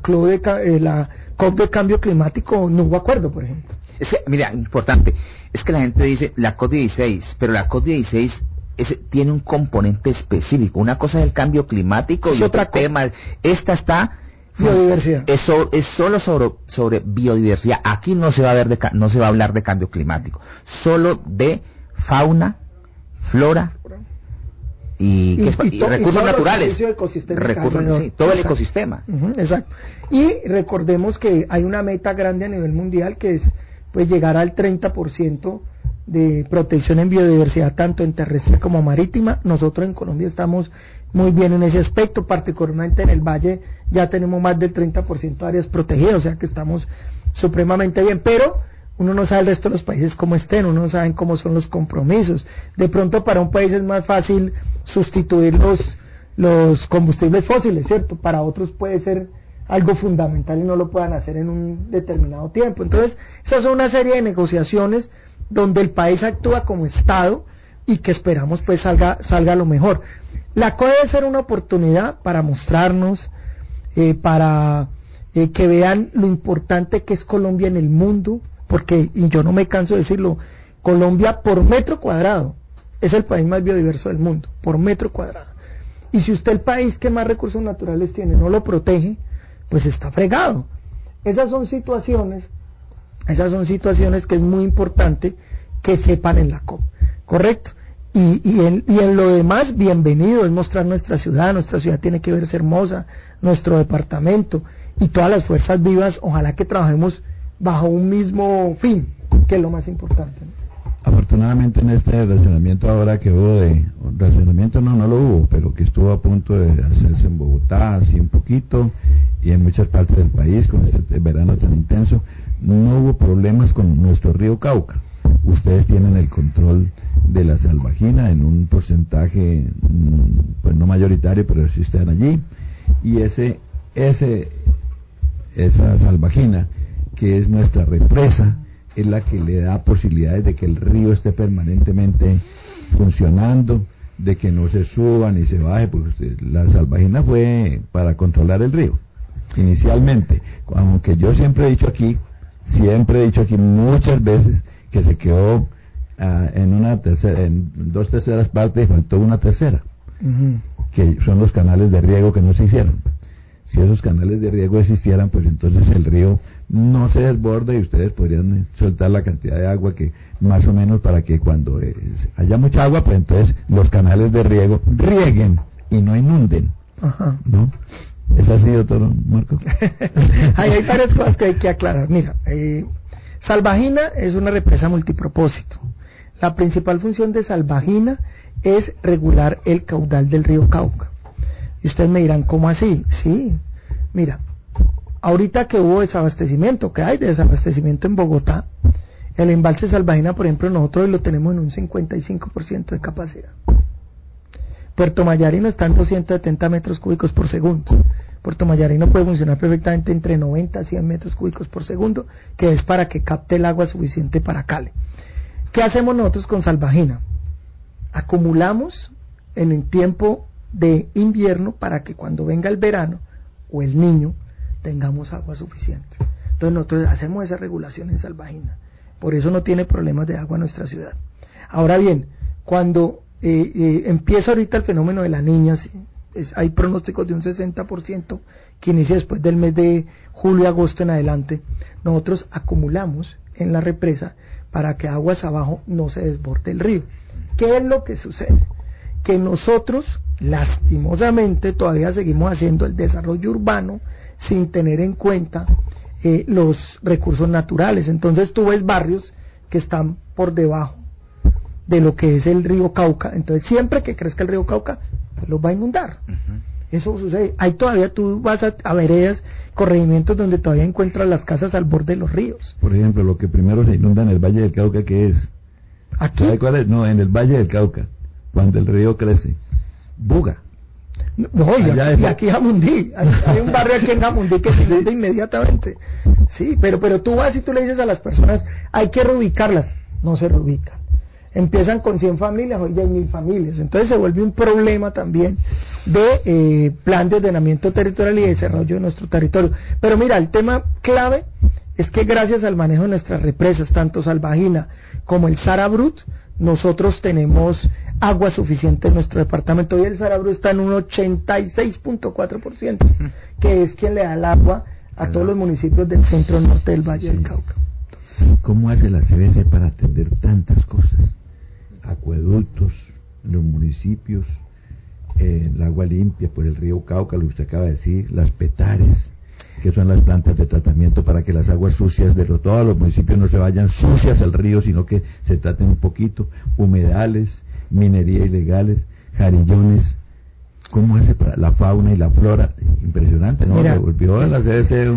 Speaker 2: COP de cambio climático no hubo acuerdo, por ejemplo.
Speaker 4: Es que, mira, importante, es que la gente dice la COP16, pero la COP16 tiene un componente específico. Una cosa es el cambio climático y otro tema, esta está
Speaker 2: biodiversidad.
Speaker 4: Eso es solo sobre biodiversidad. Aquí no se va a hablar de cambio climático, solo de fauna, flora y recursos naturales, todo el ecosistema.
Speaker 2: Exacto. Y recordemos que hay una meta grande a nivel mundial que es pues llegar al 30% de protección en biodiversidad tanto en terrestre como marítima. Nosotros en Colombia estamos muy bien en ese aspecto, particularmente en el valle ya tenemos más del 30% de áreas protegidas, o sea que estamos supremamente bien, pero uno no sabe el resto de los países cómo estén, uno no sabe cómo son los compromisos. De pronto para un país es más fácil sustituir los combustibles fósiles, ¿cierto? Para otros puede ser algo fundamental y no lo puedan hacer en un determinado tiempo. Entonces, esas son una serie de negociaciones donde el país actúa como Estado y que esperamos pues salga lo mejor. La COP debe ser una oportunidad para mostrarnos, para que vean lo importante que es Colombia en el mundo, porque, y yo no me canso de decirlo, Colombia por metro cuadrado es el país más biodiverso del mundo, por metro cuadrado. Y si usted el país que más recursos naturales tiene no lo protege, pues está fregado. Esas son situaciones que es muy importante que sepan en la COP, ¿correcto? Y en lo demás, bienvenido, es mostrar nuestra ciudad tiene que verse hermosa, nuestro departamento y todas las fuerzas vivas, ojalá que trabajemos bajo un mismo fin, que es lo más importante, ¿no?
Speaker 1: Afortunadamente en este racionamiento ahora que hubo racionamiento no lo hubo, pero que estuvo a punto de hacerse en Bogotá, así un poquito, y en muchas partes del país con este verano tan intenso, no hubo problemas con nuestro río Cauca. Ustedes tienen el control de la salvajina en un porcentaje, pues no mayoritario, pero sí están allí, y esa salvajina, que es nuestra represa, es la que le da posibilidades de que el río esté permanentemente funcionando, de que no se suba ni se baje, porque la salvajina fue para controlar el río inicialmente, aunque yo siempre he dicho aquí muchas veces que se quedó en 2/3 partes y faltó una tercera, que son los canales de riego que no se hicieron. si esos canales de riego existieran, pues entonces el río no se desborda y ustedes podrían soltar la cantidad de agua que más o menos, para que cuando haya mucha agua, pues entonces los canales de riego rieguen y no inunden.
Speaker 2: Ajá.
Speaker 1: ¿No? ¿Es así, doctor Marco?
Speaker 2: Hay varias cosas que hay que aclarar. Mira, Salvagina es una represa multipropósito. La principal función de Salvagina es regular el caudal del río Cauca. Y ustedes me dirán, ¿cómo así? Sí, mira, ahorita que hubo desabastecimiento, que hay desabastecimiento en Bogotá, el embalse Salvagina, por ejemplo, nosotros lo tenemos en un 55% de capacidad. Puerto Mayarino está en 270 metros cúbicos por segundo. Puerto Mayarino puede funcionar perfectamente entre 90 a 100 metros cúbicos por segundo, que es para que capte el agua suficiente para Cali. ¿Qué hacemos nosotros con Salvagina? Acumulamos en el tiempo de invierno para que cuando venga el verano o el Niño tengamos agua suficiente. Entonces nosotros hacemos esa regulación en Salvagina. Por eso no tiene problemas de agua nuestra ciudad. Ahora bien, cuando empieza ahorita el fenómeno de la niña, hay pronósticos de un 60% que inicia después del mes de julio, agosto en adelante. Nosotros acumulamos en la represa para que aguas abajo no se desborde el río. ¿Qué es lo que sucede? Que nosotros, lastimosamente, todavía seguimos haciendo el desarrollo urbano sin tener en cuenta los recursos naturales. Entonces tú ves barrios que están por debajo de lo que es el río Cauca. Entonces siempre que crezca el río Cauca, pues los va a inundar. Eso sucede. Ahí todavía tú vas a veredas, corregimientos donde todavía encuentras las casas al borde de los ríos.
Speaker 1: Por ejemplo, lo que primero se inunda en el Valle del Cauca, ¿qué es?
Speaker 2: ¿Aquí?
Speaker 1: ¿Sabe cuál es? No, en el Valle del Cauca, cuando el río crece. Buga.
Speaker 2: No, y aquí Jamundí, hay un barrio aquí en Jamundí que se inunda inmediatamente. Sí, pero tú vas y tú le dices a las personas, hay que reubicarlas, no se reubican. Empiezan con 100 familias, hoy ya hay 1000 familias, entonces se vuelve un problema también de plan de ordenamiento territorial y desarrollo de nuestro territorio. Pero mira, el tema clave es que gracias al manejo de nuestras represas, tanto Salvagina como el Sarabrut, nosotros tenemos agua suficiente en nuestro departamento. Hoy el Sarabrut está en un 86.4%, que es quien le da el agua a todos los municipios del centro norte del Valle del Cauca.
Speaker 1: ¿Cómo hace la CBC para atender tantas cosas? Acueductos, los municipios, el agua limpia por el río Cauca, lo que usted acaba de decir, las petares, que son las plantas de tratamiento para que las aguas sucias de todos los municipios no se vayan sucias al río, sino que se traten un poquito, humedales, minería ilegales, jarillones. ¿Cómo hace para la fauna y la flora? Impresionante, ¿no?
Speaker 2: Mira,
Speaker 1: Se volvió a la CBC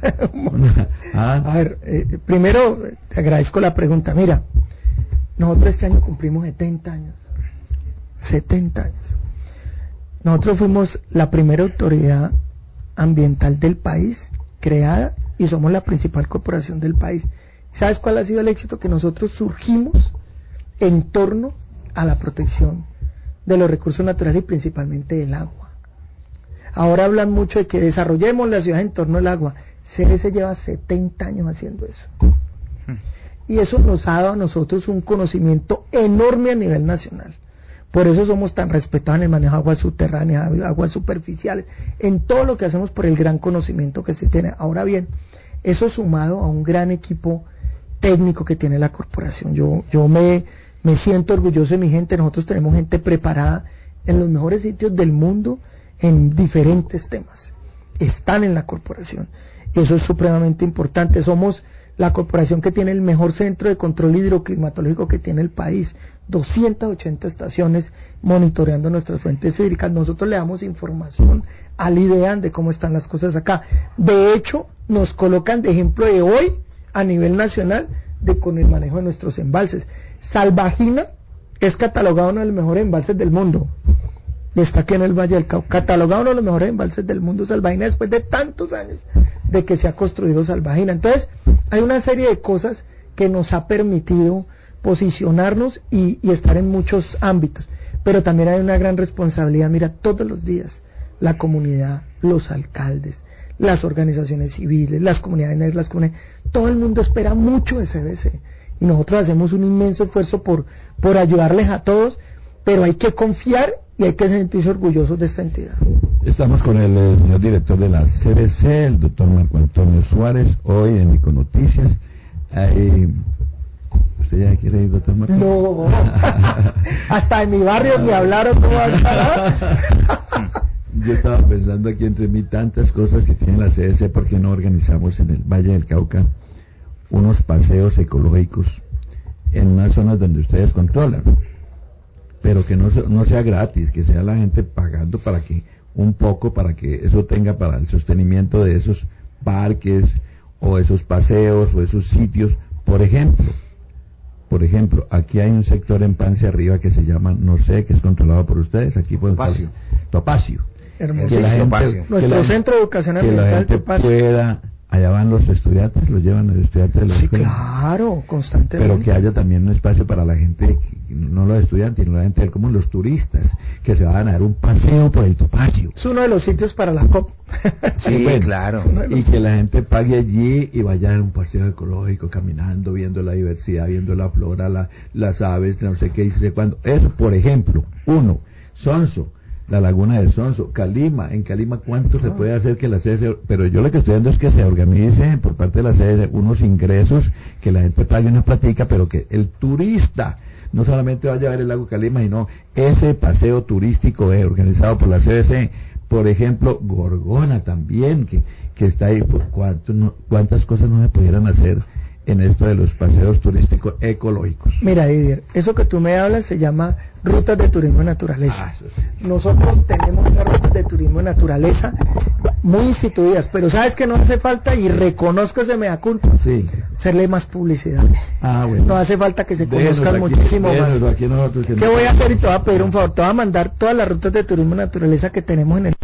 Speaker 2: A ver, primero te agradezco la pregunta. Mira, nosotros este año cumplimos 70 años. 70 años. Nosotros fuimos la primera autoridad ambiental del país creada y somos la principal corporación del país. ¿Sabes cuál ha sido el éxito? Que nosotros surgimos en torno a la protección de los recursos naturales y principalmente del agua. Ahora hablan mucho de que desarrollemos la ciudad en torno al agua. CBC lleva 70 años haciendo eso. Y eso nos ha dado a nosotros un conocimiento enorme a nivel nacional. Por eso somos tan respetados en el manejo de aguas subterráneas, aguas superficiales, en todo lo que hacemos por el gran conocimiento que se tiene. Ahora bien, eso sumado a un gran equipo técnico que tiene la corporación. Yo me siento orgulloso de mi gente. Nosotros tenemos gente preparada en los mejores sitios del mundo en diferentes temas. Están en la corporación. Y eso es supremamente importante. Somos la corporación que tiene el mejor centro de control hidroclimatológico que tiene el país. 280 estaciones monitoreando nuestras fuentes hídricas. Nosotros le damos información al IDEAN de cómo están las cosas acá. De hecho, nos colocan de ejemplo de hoy a nivel nacional con el manejo de nuestros embalses. Salvagina es catalogado uno de los mejores embalses del mundo. Y está aquí en el Valle del Cauca, catalogado uno de los mejores embalses del mundo, Salvagina, después de tantos años de que se ha construido Salvagina. Entonces, hay una serie de cosas que nos ha permitido posicionarnos y estar en muchos ámbitos. Pero también hay una gran responsabilidad. Mira, todos los días la comunidad, los alcaldes, las organizaciones civiles, las comunidades negras, todo el mundo espera mucho de CBC. Y nosotros hacemos un inmenso esfuerzo por ayudarles a todos, pero hay que confiar y hay que sentirse orgullosos de esta entidad.
Speaker 1: Estamos con el señor director de la CBC, el doctor Marco Antonio Suárez, hoy en Econoticias. ¿Usted ya quiere ir, doctor Marco?
Speaker 2: No, hasta en mi barrio me hablaron cómo
Speaker 1: Yo estaba pensando aquí entre mí tantas cosas que tiene la CBC, ¿por qué no organizamos en el Valle del Cauca unos paseos ecológicos en unas zonas donde ustedes controlan? Pero que no sea gratis, que sea la gente pagando para que eso tenga para el sostenimiento de esos parques o esos paseos o esos sitios. Por ejemplo, aquí hay un sector en Pance Arriba que se llama, no sé, que es controlado por ustedes, aquí pueden Topacio.
Speaker 2: Hermosísimo. Nuestro centro de educación ambiental Topacio.
Speaker 1: Allá van los estudiantes, los llevan los estudiantes de la escuela.
Speaker 2: Claro, constantemente.
Speaker 1: Pero que haya también un espacio para la gente, no los estudiantes, sino la gente del común, los turistas, que se van a dar un paseo por el Topacio.
Speaker 2: Es uno de los sitios para la COP.
Speaker 4: Sí, bueno, claro.
Speaker 1: Y que la gente pague allí y vaya a un paseo ecológico, caminando, viendo la diversidad, viendo la flora, las aves, no sé qué, dice cuándo. Eso, por ejemplo. Uno, Sonso, la laguna de Sonso, Calima. En Calima, ¿cuánto se puede hacer que la CBC? Pero yo lo que estoy viendo es que se organice por parte de la CBC unos ingresos, que la gente pague una platica, pero que el turista no solamente vaya a ver el lago Calima, sino ese paseo turístico organizado por la CBC. Por ejemplo, Gorgona también, que está ahí. Pues, ¿cuántas cosas no se pudieran hacer en esto de los paseos turísticos ecológicos?
Speaker 2: Mira, Didier, eso que tú me hablas se llama rutas de turismo de naturaleza.
Speaker 1: Sí.
Speaker 2: Nosotros tenemos unas rutas de turismo de naturaleza muy instituidas, pero sabes que no hace falta, y reconozco que se me da culpa, hacerle más publicidad.
Speaker 1: Bueno.
Speaker 2: No hace falta que se conozcan muchísimo más. ¿Qué voy a hacer? Y te voy a pedir un favor, te voy a mandar todas las rutas de turismo de naturaleza que tenemos en el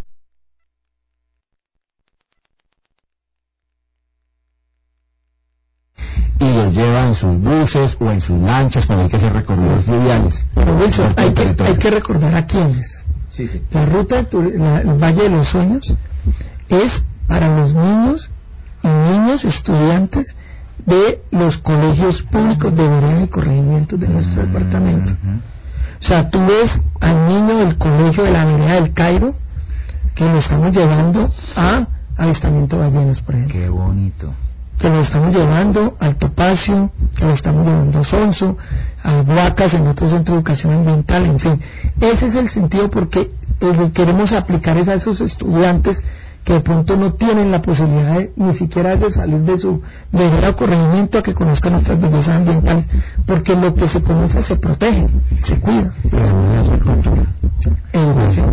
Speaker 5: y los lleva en sus buses o en sus lanchas cuando hay que hacer recorridos fluviales.
Speaker 2: Pero Wilson, hay que recordar a quiénes.
Speaker 1: Sí.
Speaker 2: La ruta el Valle de los Sueños es para los niños y niñas estudiantes de los colegios públicos de vereda y corregimientos de nuestro departamento. O sea, tú ves al niño del colegio de la vereda del Cairo, que lo estamos llevando a avistamiento de ballenas, por ejemplo.
Speaker 4: Qué bonito.
Speaker 2: Que lo estamos llevando al Topacio, que lo estamos llevando a Sonso, a Huacas, en otro centro de educación ambiental, en fin. Ese es el sentido, porque queremos aplicar es a esos estudiantes que de pronto no tienen la posibilidad ni siquiera de salir de su vereda o corregimiento, a que conozcan nuestras bellezas ambientales, porque lo que se conoce se protege, se cuida.
Speaker 5: Educación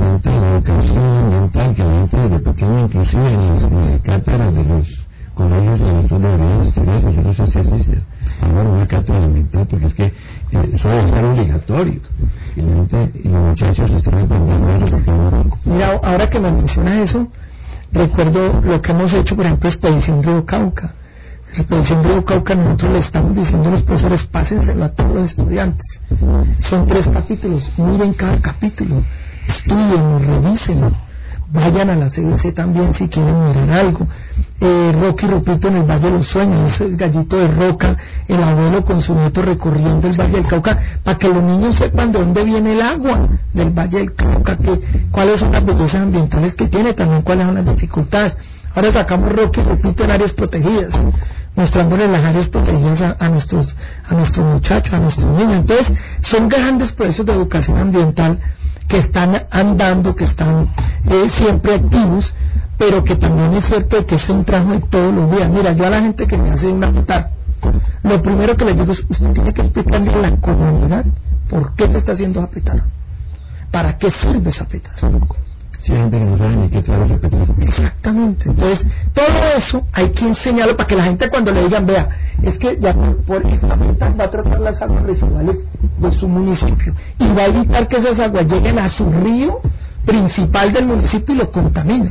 Speaker 5: ambiental, que la gente desde pequeño, inclusive en las cátedras de los colegios de nosotros deberíamos estudiar eso. Yo no sé si existe ahora una cátedra ambiental, porque es que eso debe estar obligatorio, y la gente y los muchachos están aprendiendo eso.
Speaker 2: Mira, ahora que me mencionas eso, recuerdo lo que hemos hecho, por ejemplo, Expedición Río Cauca. Expedición Río Cauca, nosotros le estamos diciendo a los profesores, pásenselo a todos los estudiantes. Son 3 capítulos, miren cada capítulo, estudienlo, revísenlo. Vayan a la CBC también si quieren mirar algo. Roca y Rupito en el Valle de los Sueños, ese es Gallito de Roca, el abuelo con su nieto recorriendo el Valle del Cauca, para que los niños sepan de dónde viene el agua del Valle del Cauca, cuáles son las bellezas ambientales que tiene, también cuáles son las dificultades. Ahora sacamos Roca y Rupito en áreas protegidas, mostrándoles las áreas protegidas a nuestros muchachos, a nuestros niños. Entonces, son grandes procesos de educación ambiental que están andando, que están siempre activos, pero que también es cierto que es un trabajo de todos los días. Mira, yo a la gente que me hace una nota, lo primero que les digo es, usted tiene que explicarle a la comunidad por qué se está haciendo esa petara, para qué sirve esa petara.
Speaker 5: Si hay gente que no sabe ni qué trae esa petara.
Speaker 2: Exactamente. Entonces, todo eso hay que enseñarlo para que la gente, cuando le digan, vea, es que ya por esta petara va a tratar las aguas residuales de su municipio y va a evitar que esas aguas lleguen a su río principal del municipio y lo contaminen.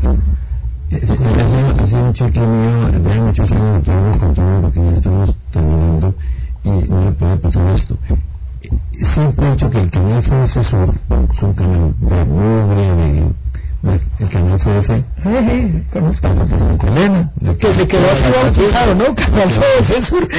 Speaker 5: Ha sido un cheque mío de muchos años, yo con todo lo que ya estamos terminando, y no le puede pasar esto. Siempre he dicho que el canal CBC es un canal de mugre, el canal CBC
Speaker 2: Conozco.
Speaker 5: pasa por Santa Elena,
Speaker 2: que se quedó así bautizado, ¿no? Canal CBC Sur.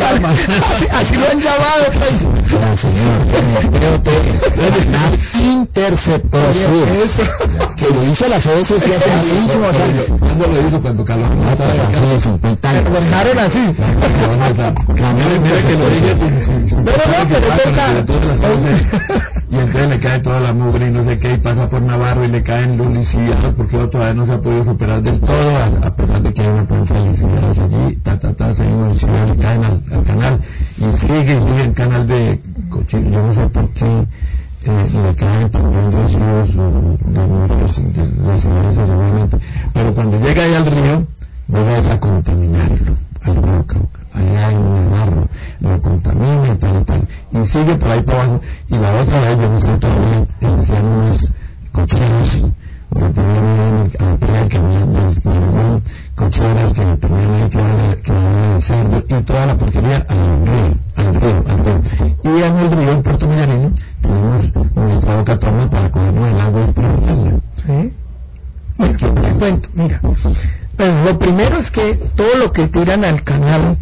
Speaker 2: Así lo han llamado.
Speaker 5: señor, canal
Speaker 2: Terceptosur,
Speaker 4: que lo hizo la CBC hace muchísimo.
Speaker 1: ¿Cuándo lo hizo? Cuando Carlos
Speaker 2: de 50 años. Lo dejaron así.
Speaker 1: Mira que lo dije sin
Speaker 2: pero es verdad.
Speaker 1: Y entonces le cae toda la mugre y no sé qué, y pasa por Navarro y le caen lulicidades porque todavía no se ha podido superar del todo, a pesar de que hay una planta de lulicidades allí, se evoluciona, le caen al canal, y sigue en canal de cochino. Yo no sé por qué le caen también residuos lulicidades seguramente, pero cuando llega ahí al río, llega a contaminarlo, al río Cauca. Allá hay un Navarro, lo contamina y tal, y sigue por ahí para abajo. Y la otra vez yo me sé todavía, hacían unos cocheros que tenían al pie del camino del cocheras que tenían ahí que van a cerdo y toda la porquería al río. Y en el río, en Puerto Millarino, tenemos nuestra boca toma para cogernos el agua y purificarla.
Speaker 2: ¿Sí? Bueno, te cuento, mira. Bueno, lo primero es que todo lo que tiran al canal,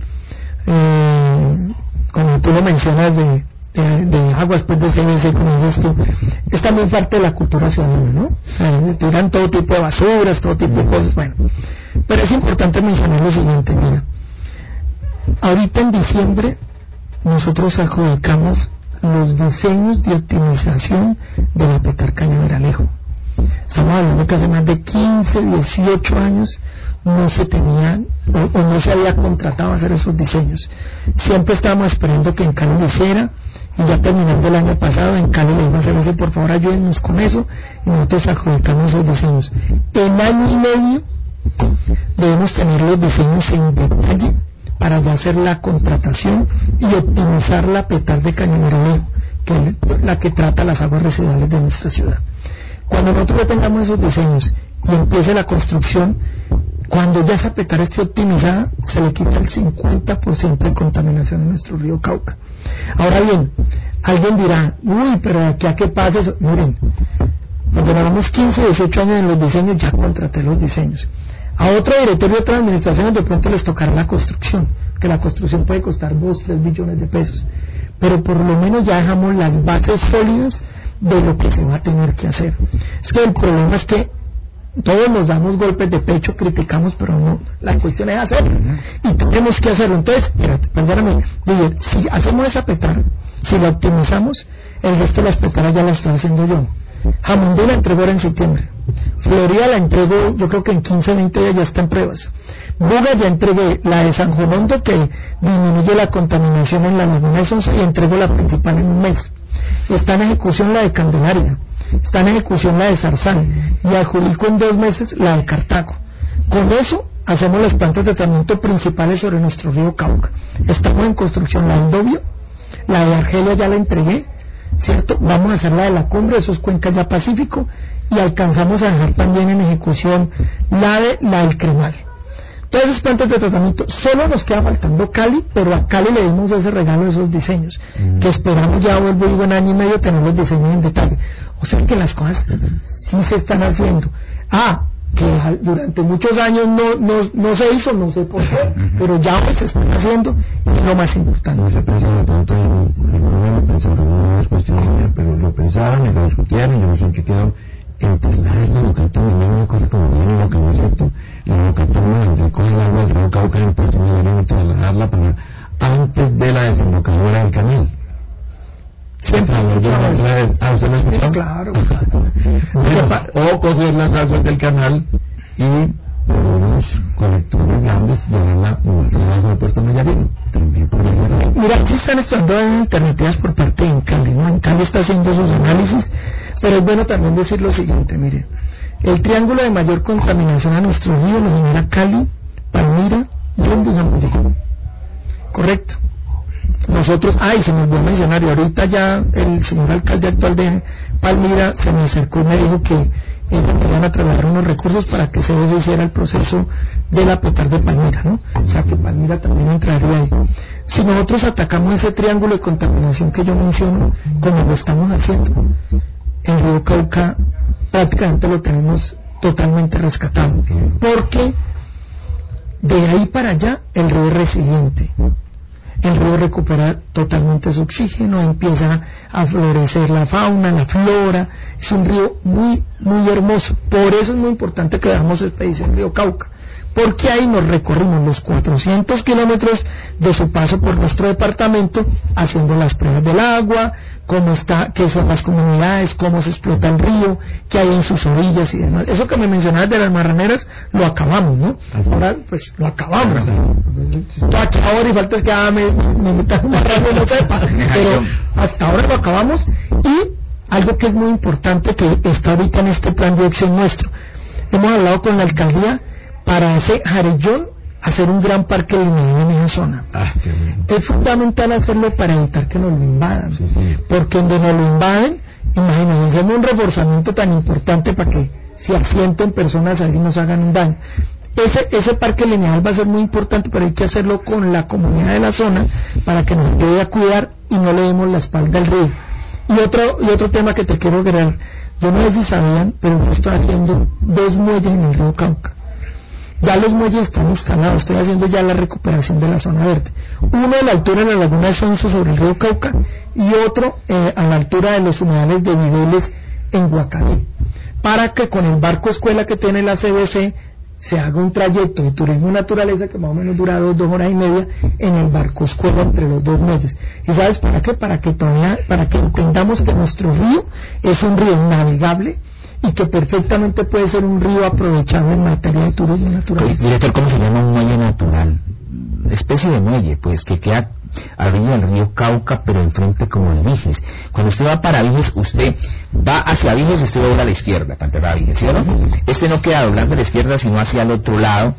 Speaker 2: como tú lo mencionas, de aguas pues de CBC, como dices tú, es también parte de la cultura ciudadana, ¿no? O sea, tiran todo tipo de basuras, todo tipo de cosas, bueno. Pero es importante mencionar lo siguiente, mira. Ahorita en diciembre nosotros adjudicamos los diseños de optimización de la Petar Cañaveralejo. Estamos hablando que hace más de 15, 18 años no se tenían o no se había contratado a hacer esos diseños. Siempre estábamos esperando que en Cali lo hiciera, y ya terminando el año pasado en Cali le dimos a hacer por favor ayúdennos con eso, y nosotros adjudicamos esos diseños. En año y medio debemos tener los diseños en detalle para ya hacer la contratación y optimizar la Petar de Cañaveralejo, que es la que trata las aguas residuales de nuestra ciudad. Cuando nosotros ya tengamos esos diseños y empiece la construcción, cuando ya esa Petar esté optimizada, se le quita el 50% de contaminación en nuestro río Cauca. Ahora bien, alguien dirá, uy, pero aquí a qué pasa eso. Miren, cuando llevamos 15, 18 años en los diseños, ya contraté los diseños. A otro directorio de otras administraciones de pronto les tocará la construcción, que la construcción puede costar 2, 3 billones de pesos. Pero por lo menos ya dejamos las bases sólidas de lo que se va a tener que hacer. Es que el problema es que todos nos damos golpes de pecho, criticamos, pero no, la cuestión es hacerlo, y tenemos que hacerlo. Entonces, espérate, perdóname, dije, si hacemos esa Petar, si la optimizamos, el resto de las Petaras ya las estoy haciendo yo. Jamundí la entrego ahora en septiembre, Florida la entrego yo creo que en 15, 20 días ya está en pruebas. Buga ya entregué la de San Jonondo, que disminuye la contaminación en la laguna de Sonsa, y entrego la principal en un mes. Está en ejecución la de Candelaria, está en ejecución la de Zarzal, y adjudico en 2 meses la de Cartago. Con eso hacemos las plantas de tratamiento principales sobre nuestro río Cauca. Estamos en construcción la de Endovio, la de Argelia ya la entregué, ¿cierto? Vamos a hacer la de la Cumbre, eso es Cuenca ya Pacífico, y alcanzamos a dejar también en ejecución la del Cremal. Todas esas plantas de tratamiento, solo nos queda faltando Cali, pero a Cali le dimos ese regalo de esos diseños, que esperamos ya, vuelvo y en año y medio tener los diseños en detalle. O sea que las cosas sí se están haciendo. Que durante muchos años no se hizo, no sé por qué, pero ya hoy se están haciendo, y es lo más importante.
Speaker 1: No se pensó de pronto en pensaron en unas cuestiones, pero lo pensaron y lo discutieron, y yo no sé en qué quedó. Entre la locatoma, no una cosa como bien lo que no es cierto, la locatoma donde coge el agua del río Cauca en Puerto Millarino y trasladarla para antes de la desembocadura del canal.
Speaker 2: Siempre
Speaker 1: ¿usted lo escuchó?
Speaker 2: Claro.
Speaker 1: Bueno, o coger las aguas del canal y por unos colectores grandes llevarla al agua de Puerto Millarino. También por ejemplo.
Speaker 2: Mira, aquí están estudiando alternativas por parte de Encali, ¿no? Encali está haciendo sus análisis, pero es bueno también decir lo siguiente, mire, el triángulo de mayor contaminación a nuestro río lo genera Cali, Palmira, Yondo y Jamundí. Correcto. Nosotros, y se me olvidó mencionar, y ahorita ya el señor alcalde actual de Palmira se me acercó y me dijo que iban a trabajar unos recursos para que se hiciera el proceso de la Petar de Palmira, ¿no? O sea que Palmira también entraría ahí. Si nosotros atacamos ese triángulo de contaminación que yo menciono, como lo estamos haciendo, el río Cauca prácticamente lo tenemos totalmente rescatado, porque de ahí para allá el río es resiliente. el río recupera totalmente su oxígeno, empieza a florecer la fauna, la flora, es un río muy, muy hermoso. Por eso es muy importante que hagamos expedición Río Cauca, porque ahí nos recorrimos los 400 kilómetros de su paso por nuestro departamento, haciendo las pruebas del agua, cómo está, qué son las comunidades, cómo se explota el río, qué hay en sus orillas y demás. Eso que me mencionabas de las marraneras, lo acabamos, ¿no? Ahora, pues, lo acabamos. Aquí ahora y falta es que me metan un marrano y no sepa, pero hasta ahora lo acabamos. Y algo que es muy importante, que está ahorita en este plan de acción nuestro, hemos hablado con la alcaldía para ese Jarellón hacer un gran parque lineal en esa zona. Es fundamental hacerlo para evitar que nos lo invadan, porque donde nos lo invaden, imagínense, hacemos un reforzamiento tan importante para que se asienten personas ahí y nos hagan un daño. Ese parque lineal va a ser muy importante, pero hay que hacerlo con la comunidad de la zona para que nos ayude a cuidar y no le demos la espalda al río. Y otro tema que te quiero agregar, yo no sé si sabían, pero yo estoy haciendo 2 muelles en el río Cauca. Ya los muelles están instalados, estoy haciendo ya la recuperación de la zona verde. Uno a la altura de la laguna de Sonso sobre el río Cauca y otro a la altura de los humedales de Videles en Guacarí, para que con el barco escuela que tiene la CBC se haga un trayecto de turismo y naturaleza que más o menos dura 2 horas y media en el barco escuela entre los 2 muelles. ¿Y sabes para qué? Para que entendamos que nuestro río es un río navegable y que perfectamente puede ser un río aprovechable en materia de turismo y naturaleza.
Speaker 4: Director, ¿cómo se llama un muelle natural? Especie de muelle, pues, que queda a orilla del río Cauca, pero enfrente como de Viges. Cuando usted va para Viges, usted va hacia Viges y usted dobla a la izquierda para entrar a Viges, ¿sí o no? Este no queda doblando a la izquierda, sino hacia el otro lado.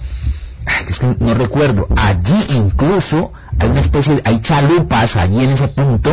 Speaker 4: Es que no recuerdo, allí incluso hay una especie hay chalupas allí en ese punto.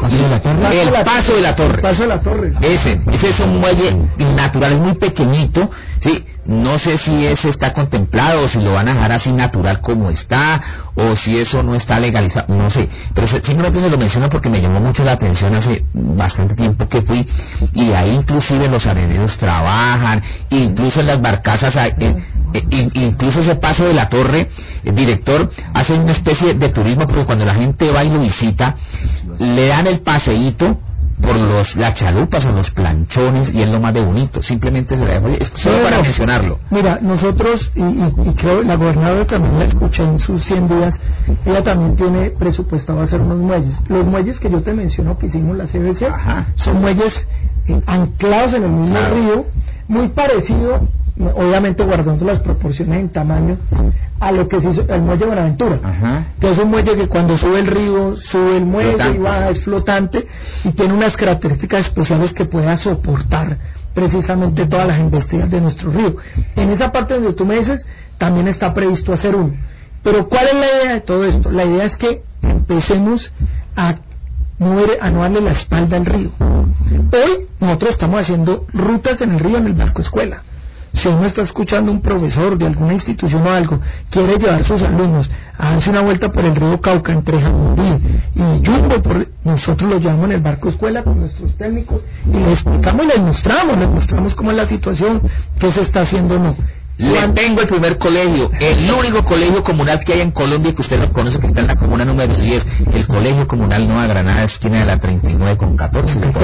Speaker 4: El Paso de la Torre. Ese es un muelle natural, es muy pequeñito, sí. No sé si ese está contemplado o si lo van a dejar así natural como está, o si eso no está legalizado, no sé, pero simplemente se lo menciono porque me llamó mucho la atención hace bastante tiempo que fui, y ahí inclusive los areneros trabajan, incluso en las barcazas incluso ese Paso de la Torre, el director hace una especie de turismo, porque cuando la gente va y lo visita, le dan el paseíto por las chalupas o los planchones, y es lo más de bonito. Simplemente se la dejo, es solo para mencionarlo.
Speaker 2: Mira, nosotros, y creo la gobernadora también la escuché en sus 100 días, ella también tiene presupuestado hacer unos muelles. Los muelles que yo te menciono que hicimos la CBC, son muelles anclados en el mismo río, muy parecido, obviamente guardando las proporciones en tamaño, a lo que se hizo el muelle Buenaventura, que es un muelle que cuando sube el río, sube el muelle flotante, y baja, es flotante, y tiene unas características especiales que pueda soportar precisamente todas las embestidas de nuestro río. En esa parte donde tú me dices, también está previsto hacer uno. Pero ¿cuál es la idea de todo esto? La idea es que empecemos a no darle la espalda al río. Hoy nosotros estamos haciendo rutas en el río en el barco escuela. Si uno está escuchando un profesor de alguna institución o algo, quiere llevar sus alumnos a darse una vuelta por el río Cauca entre Jamundí y Yumbo, nosotros los llevamos en el barco escuela con nuestros técnicos y les explicamos y les mostramos cómo es la situación, qué se está haciendo o no.
Speaker 4: Le tengo el primer colegio, el único colegio comunal que hay en Colombia, que usted lo conoce, que está en la comuna número 10, el Colegio Comunal Nueva Granada, esquina de la 39 con 14, ¿no?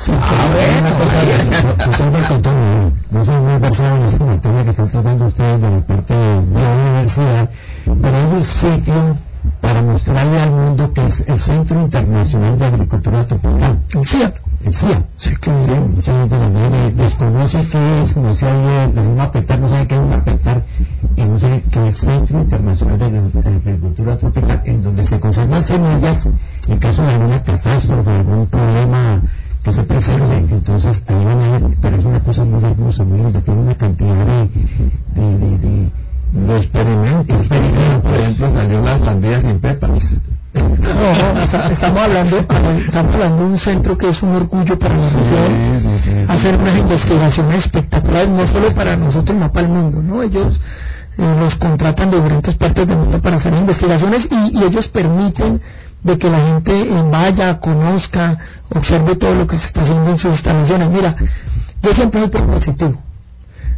Speaker 5: No soy muy versado en este tema que están tratando ustedes de la parte de la universidad, pero hay un sitio para mostrarle al mundo que es el Centro Internacional de Agricultura Tropical, el CIAT. Sí, claro. Mucha gente también desconoce qué es, no sabe, un mapetar, no sabe qué es un mapetar, y no sabe qué es el Centro Internacional de Agricultura Tropical, en donde se conservan semillas en caso de alguna catástrofe, algún problema que se preserve. Entonces ahí van a ver, pero es una cosa muy hermosa, muy linda, tiene una cantidad de experimentos. Por ejemplo, salió las sandías sin pepas.
Speaker 2: Estamos hablando de un centro que es un orgullo para la región, hacer unas investigaciones espectaculares, no solo para nosotros, no para el mundo, ¿no? Ellos los contratan de diferentes partes del mundo para hacer investigaciones y ellos permiten de que la gente vaya, conozca, observe todo lo que se está haciendo en sus instalaciones. Mira, yo siempre soy propositivo.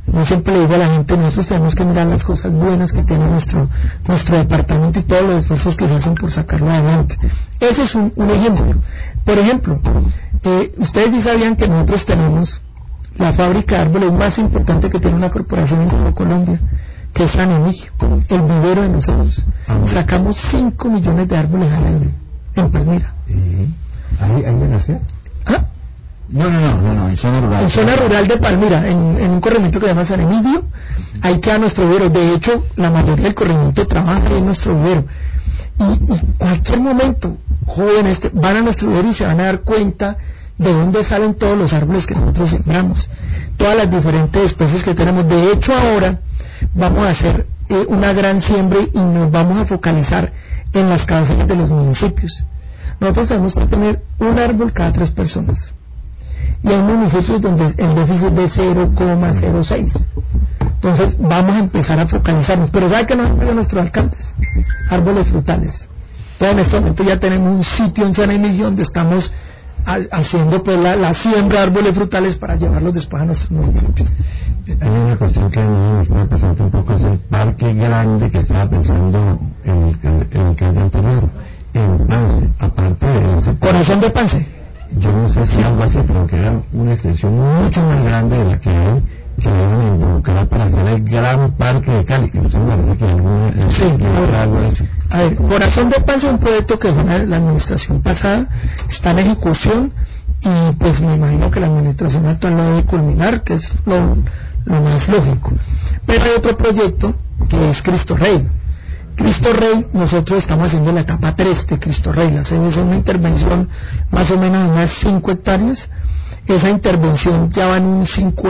Speaker 2: Yo siempre le digo a la gente, nosotros tenemos que mirar las cosas buenas que tiene nuestro departamento y todos los esfuerzos que se hacen por sacarlo adelante. Ese es un ejemplo. Por ejemplo, ustedes sí sabían que nosotros tenemos la fábrica de árboles más importante que tiene una corporación en Colombia, que es San Emigio, el vivero de nosotros. Sacamos 5 millones de árboles al año en Palmira.
Speaker 5: ¿Ahí en la ciudad?
Speaker 2: ¿Ah?
Speaker 3: No, en zona rural.
Speaker 2: En zona rural de Palmira, en un corregimiento que se llama San Emilio, ahí queda nuestro vivero. De hecho, la mayoría del corregimiento trabaja ahí en nuestro vivero. Y cualquier momento, jóvenes van a nuestro vivero y se van a dar cuenta de dónde salen todos los árboles que nosotros sembramos, todas las diferentes especies que tenemos. De hecho, ahora vamos a hacer una gran siembra y nos vamos a focalizar en las cabeceras de los municipios. Nosotros tenemos que tener un árbol cada 3 personas. Y hay municipios donde el déficit es de 0,06. Entonces vamos a empezar a focalizarnos. Pero ¿sabe qué nos han pedido nuestros alcaldes? Árboles frutales. Entonces en este momento ya tenemos un sitio en San Emilio donde estamos haciendo pues la siembra de árboles frutales para llevarlos después a nuestros municipios.
Speaker 5: Hay una cuestión que nos puede pasar un poco, es el parque grande que estaba pensando el alcalde anterior en Pance, aparte de ese
Speaker 2: Corazón de Pance.
Speaker 5: Yo no sé si algo así, pero que era una extensión mucho más grande de la que hay, que iban a involucrar para hacer el gran parque de Cali, que usted me parece que hay algo de eso.
Speaker 2: A ver, Corazón de Pance es un proyecto que fue la administración pasada, está en ejecución y pues me imagino que la administración actual lo debe culminar, que es lo más lógico. Pero hay otro proyecto que es Cristo Rey. Cristo Rey, nosotros estamos haciendo la etapa 3 de Cristo Rey. Es una intervención más o menos de unas 5 hectáreas. Esa intervención ya va en un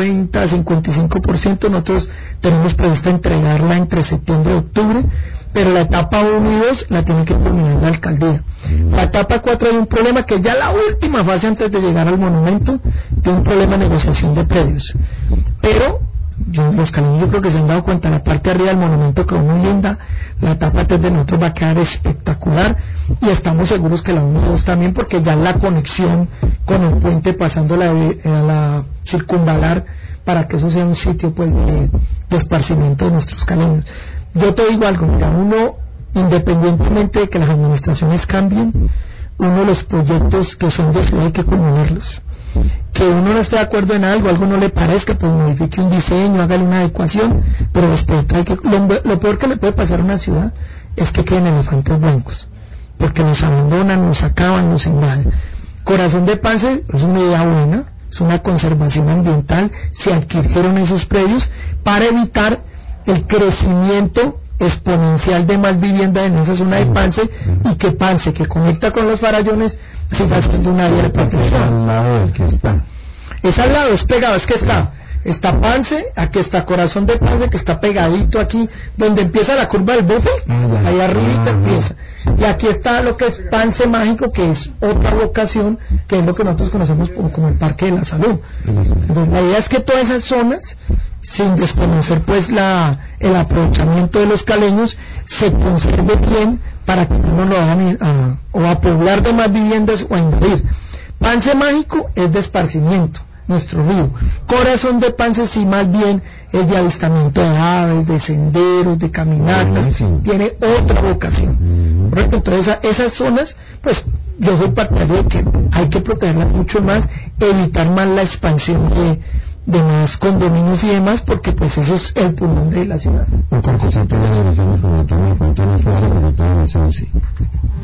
Speaker 2: 50-55%. Nosotros tenemos previsto entregarla entre septiembre y octubre, pero la etapa 1 y 2 la tiene que culminar la alcaldía. La etapa 4 hay un problema que ya la última fase antes de llegar al monumento, tiene un problema de negociación de predios. Pero los caleños yo creo que se han dado cuenta, la parte de arriba del monumento quedó muy linda, la etapa 3 de nosotros va a quedar espectacular y estamos seguros que la 1 y 2 también, porque ya la conexión con el puente pasando a la circunvalar para que eso sea un sitio pues de esparcimiento de nuestros caleños. Yo te digo algo, mira, uno, independientemente de que las administraciones cambien, uno de los proyectos que son de ciudad hay que culminarlos. Que uno no esté de acuerdo en algo no le parezca, pues modifique un diseño, hágale una adecuación, pero los proyectos hay que... Lo peor que le puede pasar a una ciudad es que queden elefantes blancos, porque nos abandonan, nos acaban, nos invaden. Corazón de Pance es una idea buena, es una conservación ambiental, se adquirieron esos predios para evitar el crecimiento exponencial de más vivienda en esa zona de Pance, y que Pance, que conecta con los Farallones, siga siendo un área de protección.
Speaker 5: Al lado del que está.
Speaker 2: Es al lado, es pegado, es que está Pance, aquí está Corazón de Pance, que está pegadito aquí, donde empieza la curva del Buffet, ahí arribita empieza. Y aquí está lo que es Pance Mágico, que es otra locación, que es lo que nosotros conocemos como el Parque de la Salud. Entonces, la idea es que todas esas zonas, sin desconocer pues el aprovechamiento de los caleños, se conserve bien para que no lo hagan a poblar de más viviendas o a invadir. Pance Mágico es de esparcimiento, nuestro río. Corazón de Pance sí más bien es de avistamiento de aves, de senderos, de caminatas, tiene otra vocación. ¿Correcto? Entonces esas zonas, pues yo soy partidario de que hay que protegerlas mucho más, evitar más la expansión de más condominios y demás, porque pues eso es el pulmón de la ciudad.
Speaker 5: Un cortecito de las elecciones como tú me cuentas, no es claro, pero todo eso sí.